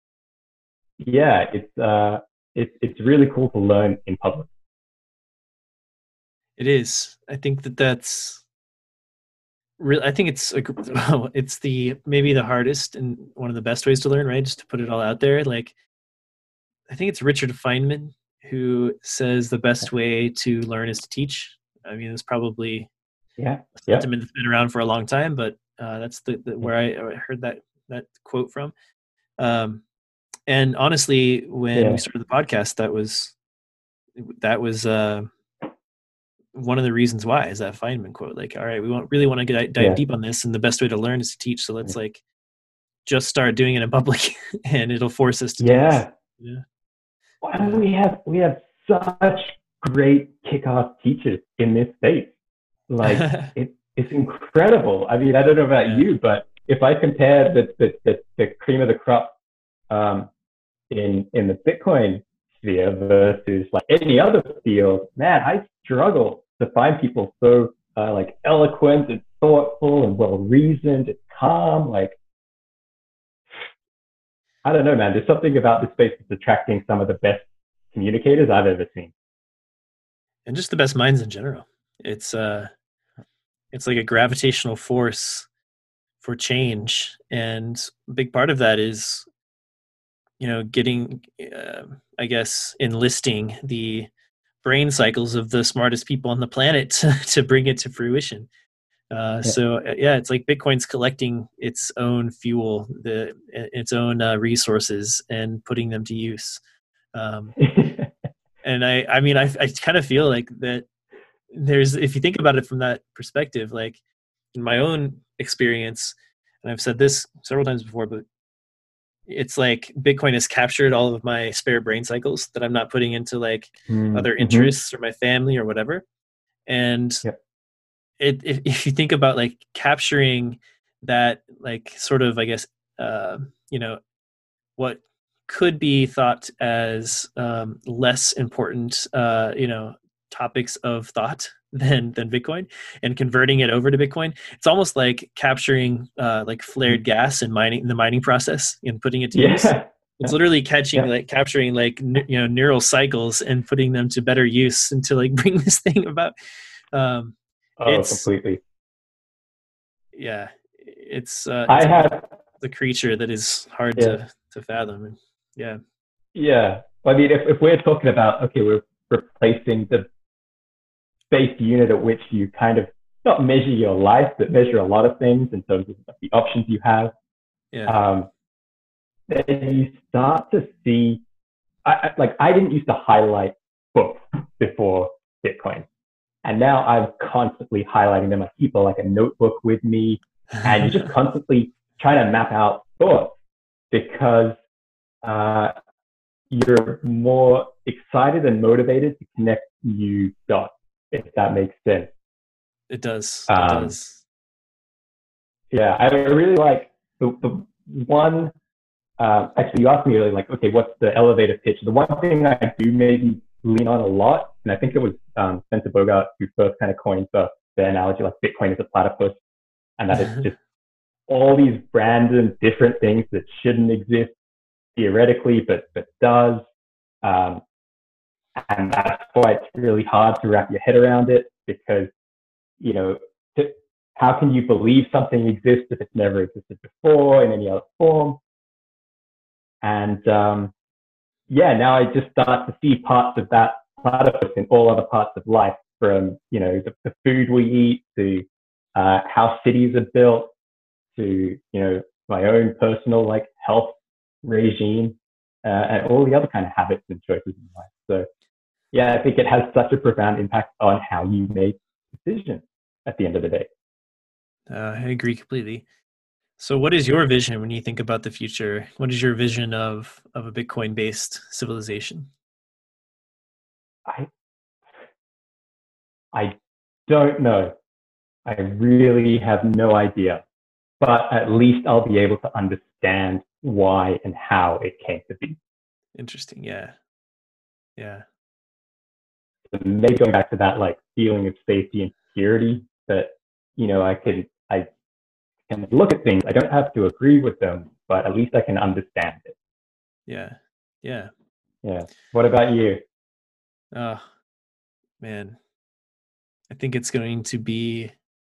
yeah, it's uh, it's it's really cool to learn in public. It is. I think that that's real. I think it's a, it's the maybe the hardest and one of the best ways to learn, right? Just to put it all out there. Like I think it's Richard Feynman who says the best way to learn is to teach. I mean, it's probably Yeah, a yeah, sentiment that's been around for a long time, but uh, that's the, the yeah, where I, I heard that that quote from. Um, and honestly, when we yeah, started the podcast, that was that was uh, one of the reasons why is that Feynman quote. Like, all right, we want really want to get dive yeah, deep on this, and the best way to learn is to teach. So yeah. let's like just start doing it in public, and it'll force us to do this. Yeah. Yeah, Well, and yeah, we have we have such great kick-ass teachers in this space. Like it, it's incredible. I mean, I don't know about yeah. you, but if I compare the the, the, the cream of the crop um, in in the Bitcoin sphere versus like any other field, man, I struggle to find people so uh, like eloquent and thoughtful and well reasoned and calm. Like I don't know, man. There's something about this space that's attracting some of the best communicators I've ever seen. And just the best minds in general. It's uh, it's like a gravitational force for change, and a big part of that is you know getting, uh, I guess, enlisting the brain cycles of the smartest people on the planet to, to bring it to fruition. Uh, Yeah. so uh, yeah, it's like Bitcoin's collecting its own fuel, the its own uh, resources, and putting them to use. Um, and I, I mean, I, I kind of feel like that. There's, if you think about it from that perspective, like in my own experience, and I've said this several times before, but it's like Bitcoin has captured all of my spare brain cycles that I'm not putting into like other mm-hmm. interests or my family or whatever. And Yeah. it, if, if you think about like capturing that, like sort of, I guess, uh, you know, what could be thought as um, less important, uh, you know, topics of thought than than Bitcoin, and converting it over to Bitcoin, it's almost like capturing uh, like flared gas and mining the mining process and putting it to use. Yeah. it's Yeah. literally catching, Yeah. like capturing like, n- you know, neural cycles and putting them to better use and to like bring this thing about. Um, Oh, it's, completely. yeah, it's, uh, I it's a, have, the creature that is hard yeah, to, to fathom. And yeah. yeah. I mean, if, if we're talking about, okay, we're replacing the base unit at which you kind of not measure your life, but measure a lot of things in terms of the options you have. Yeah. Um, then you start to see, I, I, like I didn't used to highlight books before Bitcoin, and now I'm constantly highlighting them. I keep a, like a notebook with me, and you're just constantly trying to map out thoughts because uh, you're more excited and motivated to connect new dots, if that makes sense. It does. It Um, does. yeah, I really like the, the one. Uh, actually, you asked me earlier, like, okay, what's the elevator pitch? The one thing I do maybe lean on a lot, and I think it was um, Spencer Bogart who first kind of coined the, the analogy, like Bitcoin is a platypus, and that it's just all these random different things that shouldn't exist theoretically, but but does. Um, and that's why it's really hard to wrap your head around it because, you know, to, how can you believe something exists if it's never existed before in any other form? And um, yeah, now I just start to see parts of that platypus in all other parts of life, from, you know, the, the food we eat to uh, how cities are built to, you know, my own personal like health regime uh, and all the other kind of habits and choices in life. So yeah, I think it has such a profound impact on how you make decisions at the end of the day. Uh, I agree completely. So what is your vision when you think about the future? What is your vision of, of a Bitcoin-based civilization? I I don't know. I really have no idea, but at least I'll be able to understand why and how it came to be. Interesting. Yeah. Yeah. So maybe going back to that like feeling of safety and security that, you know, I can I can look at things. I don't have to agree with them, but at least I can understand it. Yeah. Yeah. Yeah. What about you? Oh, man. I think it's going to be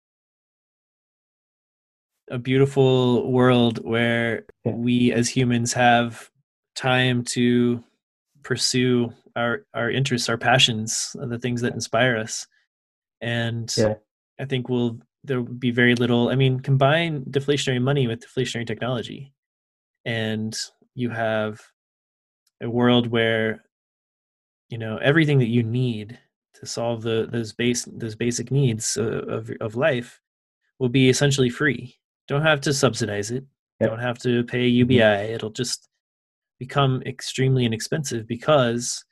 a beautiful world where Yeah. we as humans have time to pursue our our interests, our passions, the things that inspire us. And Yeah. I think we'll there will be very little. I mean, combine deflationary money with deflationary technology, and you have a world where, you know, everything that you need to solve the those base those basic needs of of, of life will be essentially free. Don't have to subsidize it. Don't Yep. have to pay Mm-hmm. U B I. It'll just become extremely inexpensive because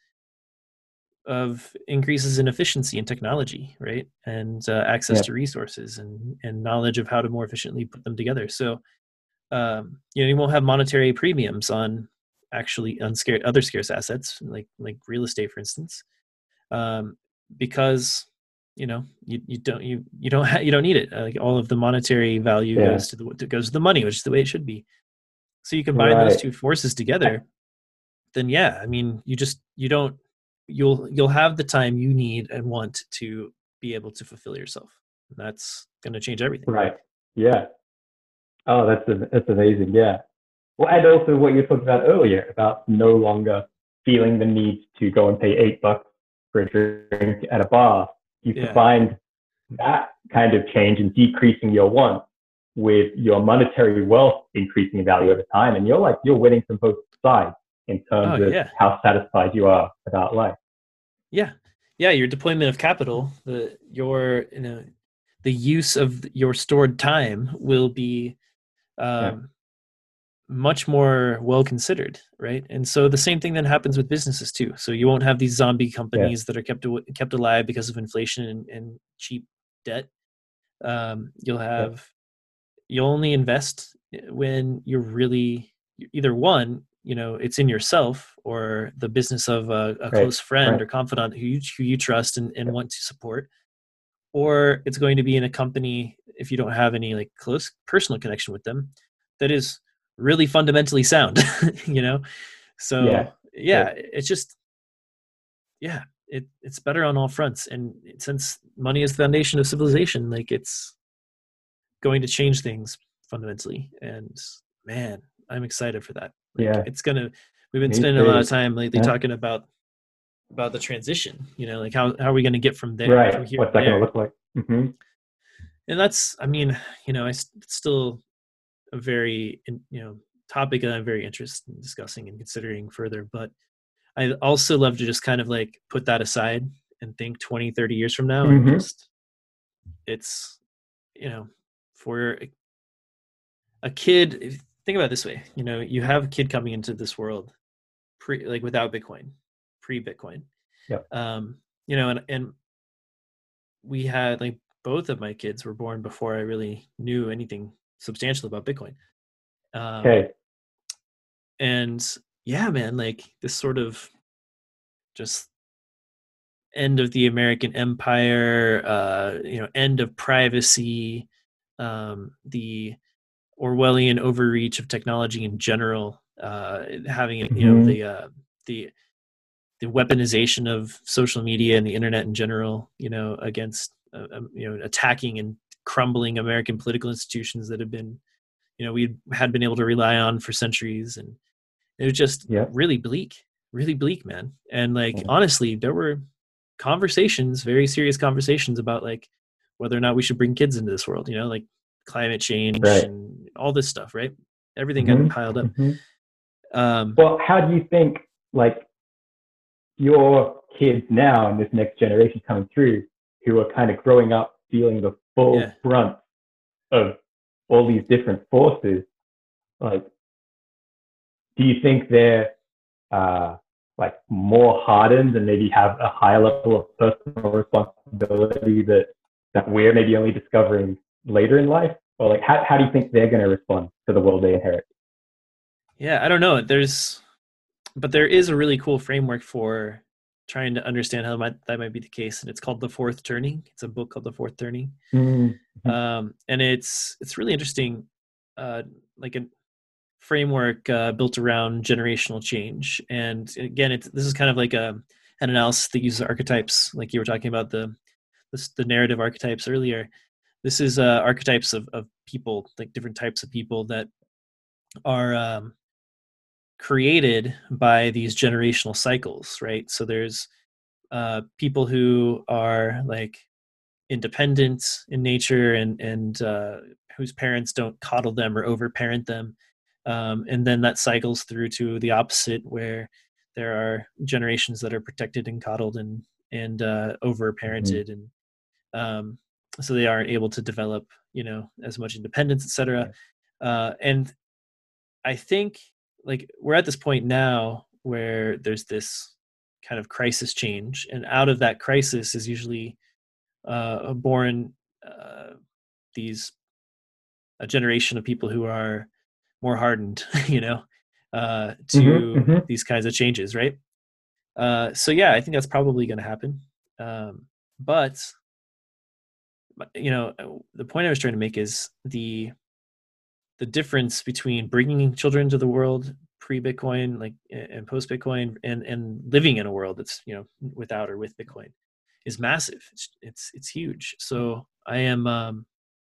of increases in efficiency and technology, right? And uh, access to Yep. resources and, and knowledge of how to more efficiently put them together. So, um, you know, you won't have monetary premiums on actually on scarce, other scarce assets like like real estate, for instance, um, because you know you, you don't you you don't ha- you don't need it. Uh, like all of the monetary value Yeah. goes to the goes to the money, which is the way it should be. So you combine those Right. two forces I, together, then yeah, I mean, you just you don't you'll you'll have the time you need and want to be able to fulfill yourself. That's going to change everything. right. Yeah. Oh, that's that's amazing. Yeah. Well, and also what you talked about earlier about no longer feeling the need to go and pay eight bucks for a drink at a bar. You Yeah. combine that kind of change and decreasing your wants with your monetary wealth increasing in value over time, and you're like you're winning from both sides in Oh terms of yeah. how satisfied you are about life. Yeah. Yeah, your deployment of capital, the your you know the use of your stored time will be Yeah. um much more well considered, right? And so the same thing then happens with businesses too. So you won't have these zombie Yeah. companies that are kept kept alive because of inflation and, and cheap debt. Um, you'll Yeah. have you only invest when you're really either one, you know, it's in yourself or the business of a, a Right. close friend Right. or confidant who you, who you trust and, and Yeah. want to support, or it's going to be in a company if you don't have any like close personal connection with them that is really fundamentally sound, you know? So Yeah. yeah, Good. it's just, yeah, it, it's better on all fronts. And since money is the foundation of civilization, like it's going to change things fundamentally. And man, I'm excited for that. Like Yeah. it's gonna, we've been Me spending a lot of too. time lately Yeah. talking about about the transition, you know, like how, how are we going to get from there, from Right. here What's to that going to there? look like? Hmm. And that's, I mean, you know, I s- it's still a very, in- you know, topic that I'm very interested in discussing and considering further. But I also love to just kind of like put that aside and think twenty, thirty years from now and Hmm. just, it's, you know, for a, a kid, if, think about it this way, you know, you have a kid coming into this world pre, like without Bitcoin, pre Bitcoin, Yep. um, you know, and, and we had like both of my kids were born before I really knew anything substantial about Bitcoin. Um, Okay. and yeah, man, like this sort of just end of the American empire, uh, you know, end of privacy, um, the Orwellian overreach of technology in general, uh, having, you know, Hmm. the, uh, the, the weaponization of social media and the internet in general, you know, against, uh, um, you know, attacking and crumbling American political institutions that have been, you know, we had been able to rely on for centuries. And it was just Yep. really bleak, really bleak, man. And like, Yeah. honestly, there were conversations, very serious conversations about like whether or not we should bring kids into this world, you know, like climate change Right. and all this stuff, right? Everything got Hmm. piled up. Hmm. Um, Well, how do you think, like, your kids now and this next generation coming through, who are kind of growing up feeling the yeah. full brunt of all these different forces, like, do you think they're uh, like more hardened and maybe have a higher level of personal responsibility that that we're maybe only discovering later in life? Or like, how, how do you think they're going to respond to the world they inherit? Yeah. I don't know. There's, but there is a really cool framework for trying to understand how might, that might be the case. And it's called The Fourth Turning. It's a book called The Fourth Turning. Mm-hmm. Um, and it's, it's really interesting. Uh, like a framework uh, built around generational change. And again, it's, this is kind of like a, an analysis that uses archetypes, like you were talking about the, the, the narrative archetypes earlier. This is uh, archetypes of, of people, like different types of people that are um, created by these generational cycles, right? So there's uh, people who are like independent in nature and and uh, whose parents don't coddle them or overparent them, um, and then that cycles through to the opposite, where there are generations that are protected and coddled and and uh, Mm-hmm. overparented, and um, so they aren't able to develop, you know, as much independence, et cetera. Yeah. Uh, and I think like we're at this point now where there's this kind of crisis change, and out of that crisis is usually uh, born uh, these a generation of people who are more hardened, you know, uh, Mm-hmm. to Mm-hmm. these kinds of changes, right? Uh, so yeah, I think that's probably going to happen. Um, but you know, the point I was trying to make is the the difference between bringing children to the world pre-Bitcoin, like and post-Bitcoin, and and living in a world that's, you know, without or with Bitcoin is massive. It's it's, it's huge. So I am um,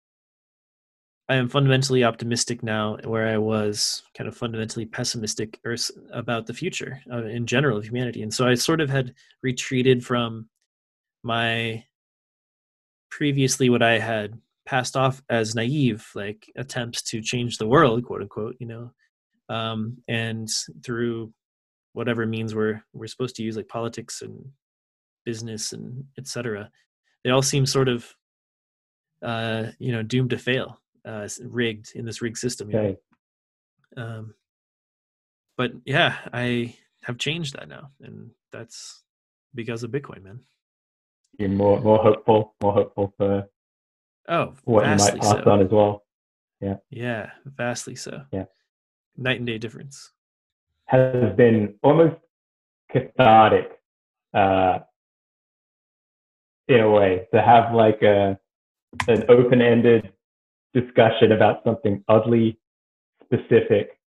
I am fundamentally optimistic now, where I was kind of fundamentally pessimistic or about the future uh, in general of humanity. And so I sort of had retreated from my previously what I had passed off as naive, like attempts to change the world, quote unquote, you know, um, and through whatever means we're we're supposed to use, like politics and business and et cetera. They all seem sort of uh, you know, doomed to fail, uh, rigged in this rigged system, you know. Okay. Um, but yeah, I have changed that now, and that's because of Bitcoin, man. You're more more hopeful, more hopeful for Oh, what you might vastly pass so. on as well. Yeah. Yeah, vastly so. Yeah. Night and day difference. Has been almost cathartic, uh, in a way, to have like a an open-ended discussion about something oddly specific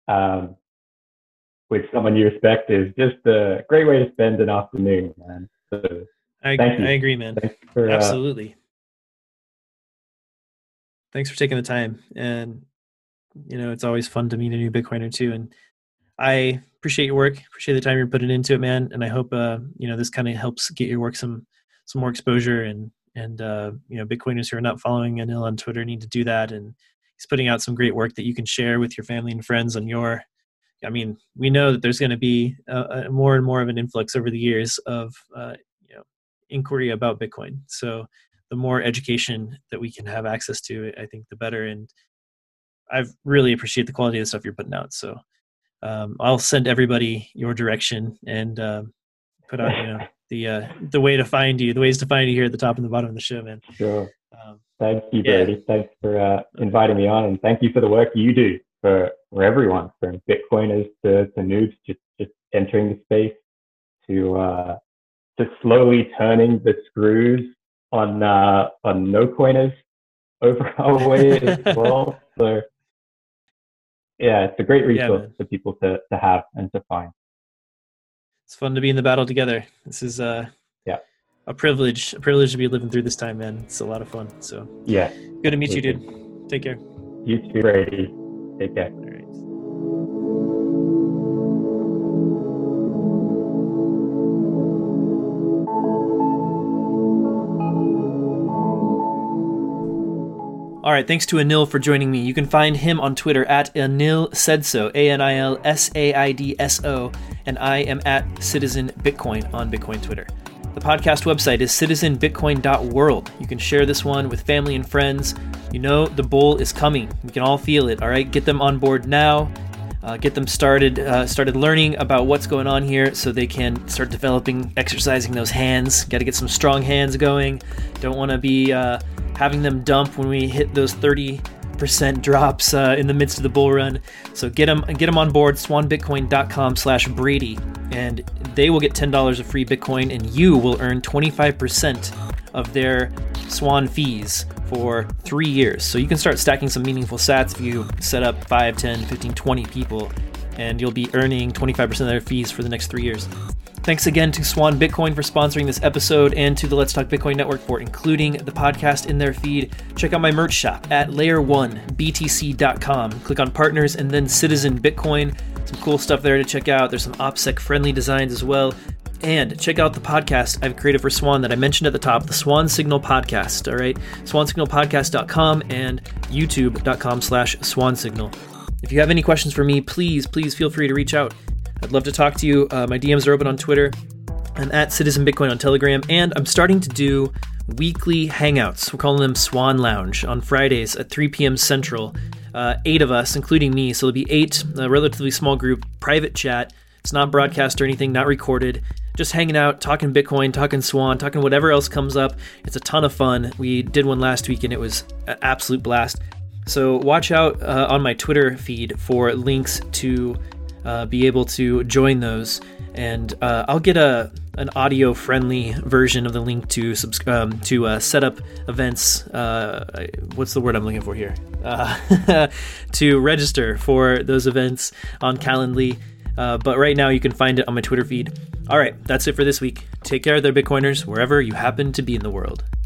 um, with someone you respect is just a great way to spend an afternoon, man. So I, thank you. I agree, man. Thanks for, Absolutely. Uh, Thanks for taking the time. And, you know, it's always fun to meet a new Bitcoiner too. And I appreciate your work, appreciate the time you're putting into it, man. And I hope, uh, you know, this kind of helps get your work some, some more exposure, and, and, uh, you know, Bitcoiners who are not following Anil on Twitter need to do that. And he's putting out some great work that you can share with your family and friends on your, I mean, we know that there's going to be a, a more and more of an influx over the years of, uh, you know, inquiry about Bitcoin. So the more education that we can have access to, I think the better. And I really appreciate the quality of the stuff you're putting out. So um, I'll send everybody your direction and uh, put out, you know, the uh, the way to find you, the ways to find you here at the top and the bottom of the show, man. Sure. Um, thank you, Brady. Yeah. Thanks for uh, inviting me on, and thank you for the work you do for, for everyone, from Bitcoiners to, to noobs just, just entering the space, to uh, to slowly turning the screws on uh, on no coiners over our way as well. So yeah, it's a great resource yeah, for people to, to have and to find. It's fun to be in the battle together. This is uh yeah a privilege, a privilege to be living through this time, man. It's a lot of fun. So yeah, good to meet you, dude. Take care. You too, Brady. Take care. All right. All right, thanks to Anil for joining me. You can find him on Twitter at Anil Saidso, A N I L S A I D S O, and I am at Citizen Bitcoin on Bitcoin Twitter. The podcast website is citizen bitcoin dot world. You can share this one with family and friends. You know the bull is coming. We can all feel it, all right? Get them on board now. Uh, get them started uh, started learning about what's going on here so they can start developing, exercising those hands. Got to get some strong hands going. Don't want to be uh, having them dump when we hit those thirty percent drops uh, in the midst of the bull run. So get them, get them on board, swan bitcoin dot com slash Brady, and they will get ten dollars of free Bitcoin, and you will earn twenty-five percent of their Swan fees for three years. So you can start stacking some meaningful sats if you set up five, ten, fifteen, twenty people, and you'll be earning twenty-five percent of their fees for the next three years. Thanks again to Swan Bitcoin for sponsoring this episode, and to the Let's Talk Bitcoin Network for including the podcast in their feed. Check out my merch shop at layer one b t c dot com. Click on partners and then Citizen Bitcoin. Some cool stuff there to check out. There's some OPSEC friendly designs as well. And check out the podcast I've created for Swan that I mentioned at the top, the Swan Signal Podcast, all right? swan signal podcast dot com and youtube dot com slash swan signal. If you have any questions for me, please, please feel free to reach out. I'd love to talk to you. Uh, my D Ms are open on Twitter. I'm at Citizen Bitcoin on Telegram, and I'm starting to do weekly hangouts. We're calling them Swan Lounge on Fridays at three p.m. Central. Uh, eight of us, including me, so there'll be eight, a relatively small group, private chat. It's not broadcast or anything, not recorded. Just hanging out, talking Bitcoin, talking Swan, talking whatever else comes up. It's a ton of fun. We did one last week, and it was an absolute blast. So watch out uh, on my Twitter feed for links to uh, be able to join those. And uh, I'll get a an audio-friendly version of the link to subs- um, to uh, set up events. Uh, what's the word I'm looking for here? Uh, to register for those events on Calendly. Uh, but right now you can find it on my Twitter feed. All right, that's it for this week. Take care of their Bitcoiners wherever you happen to be in the world.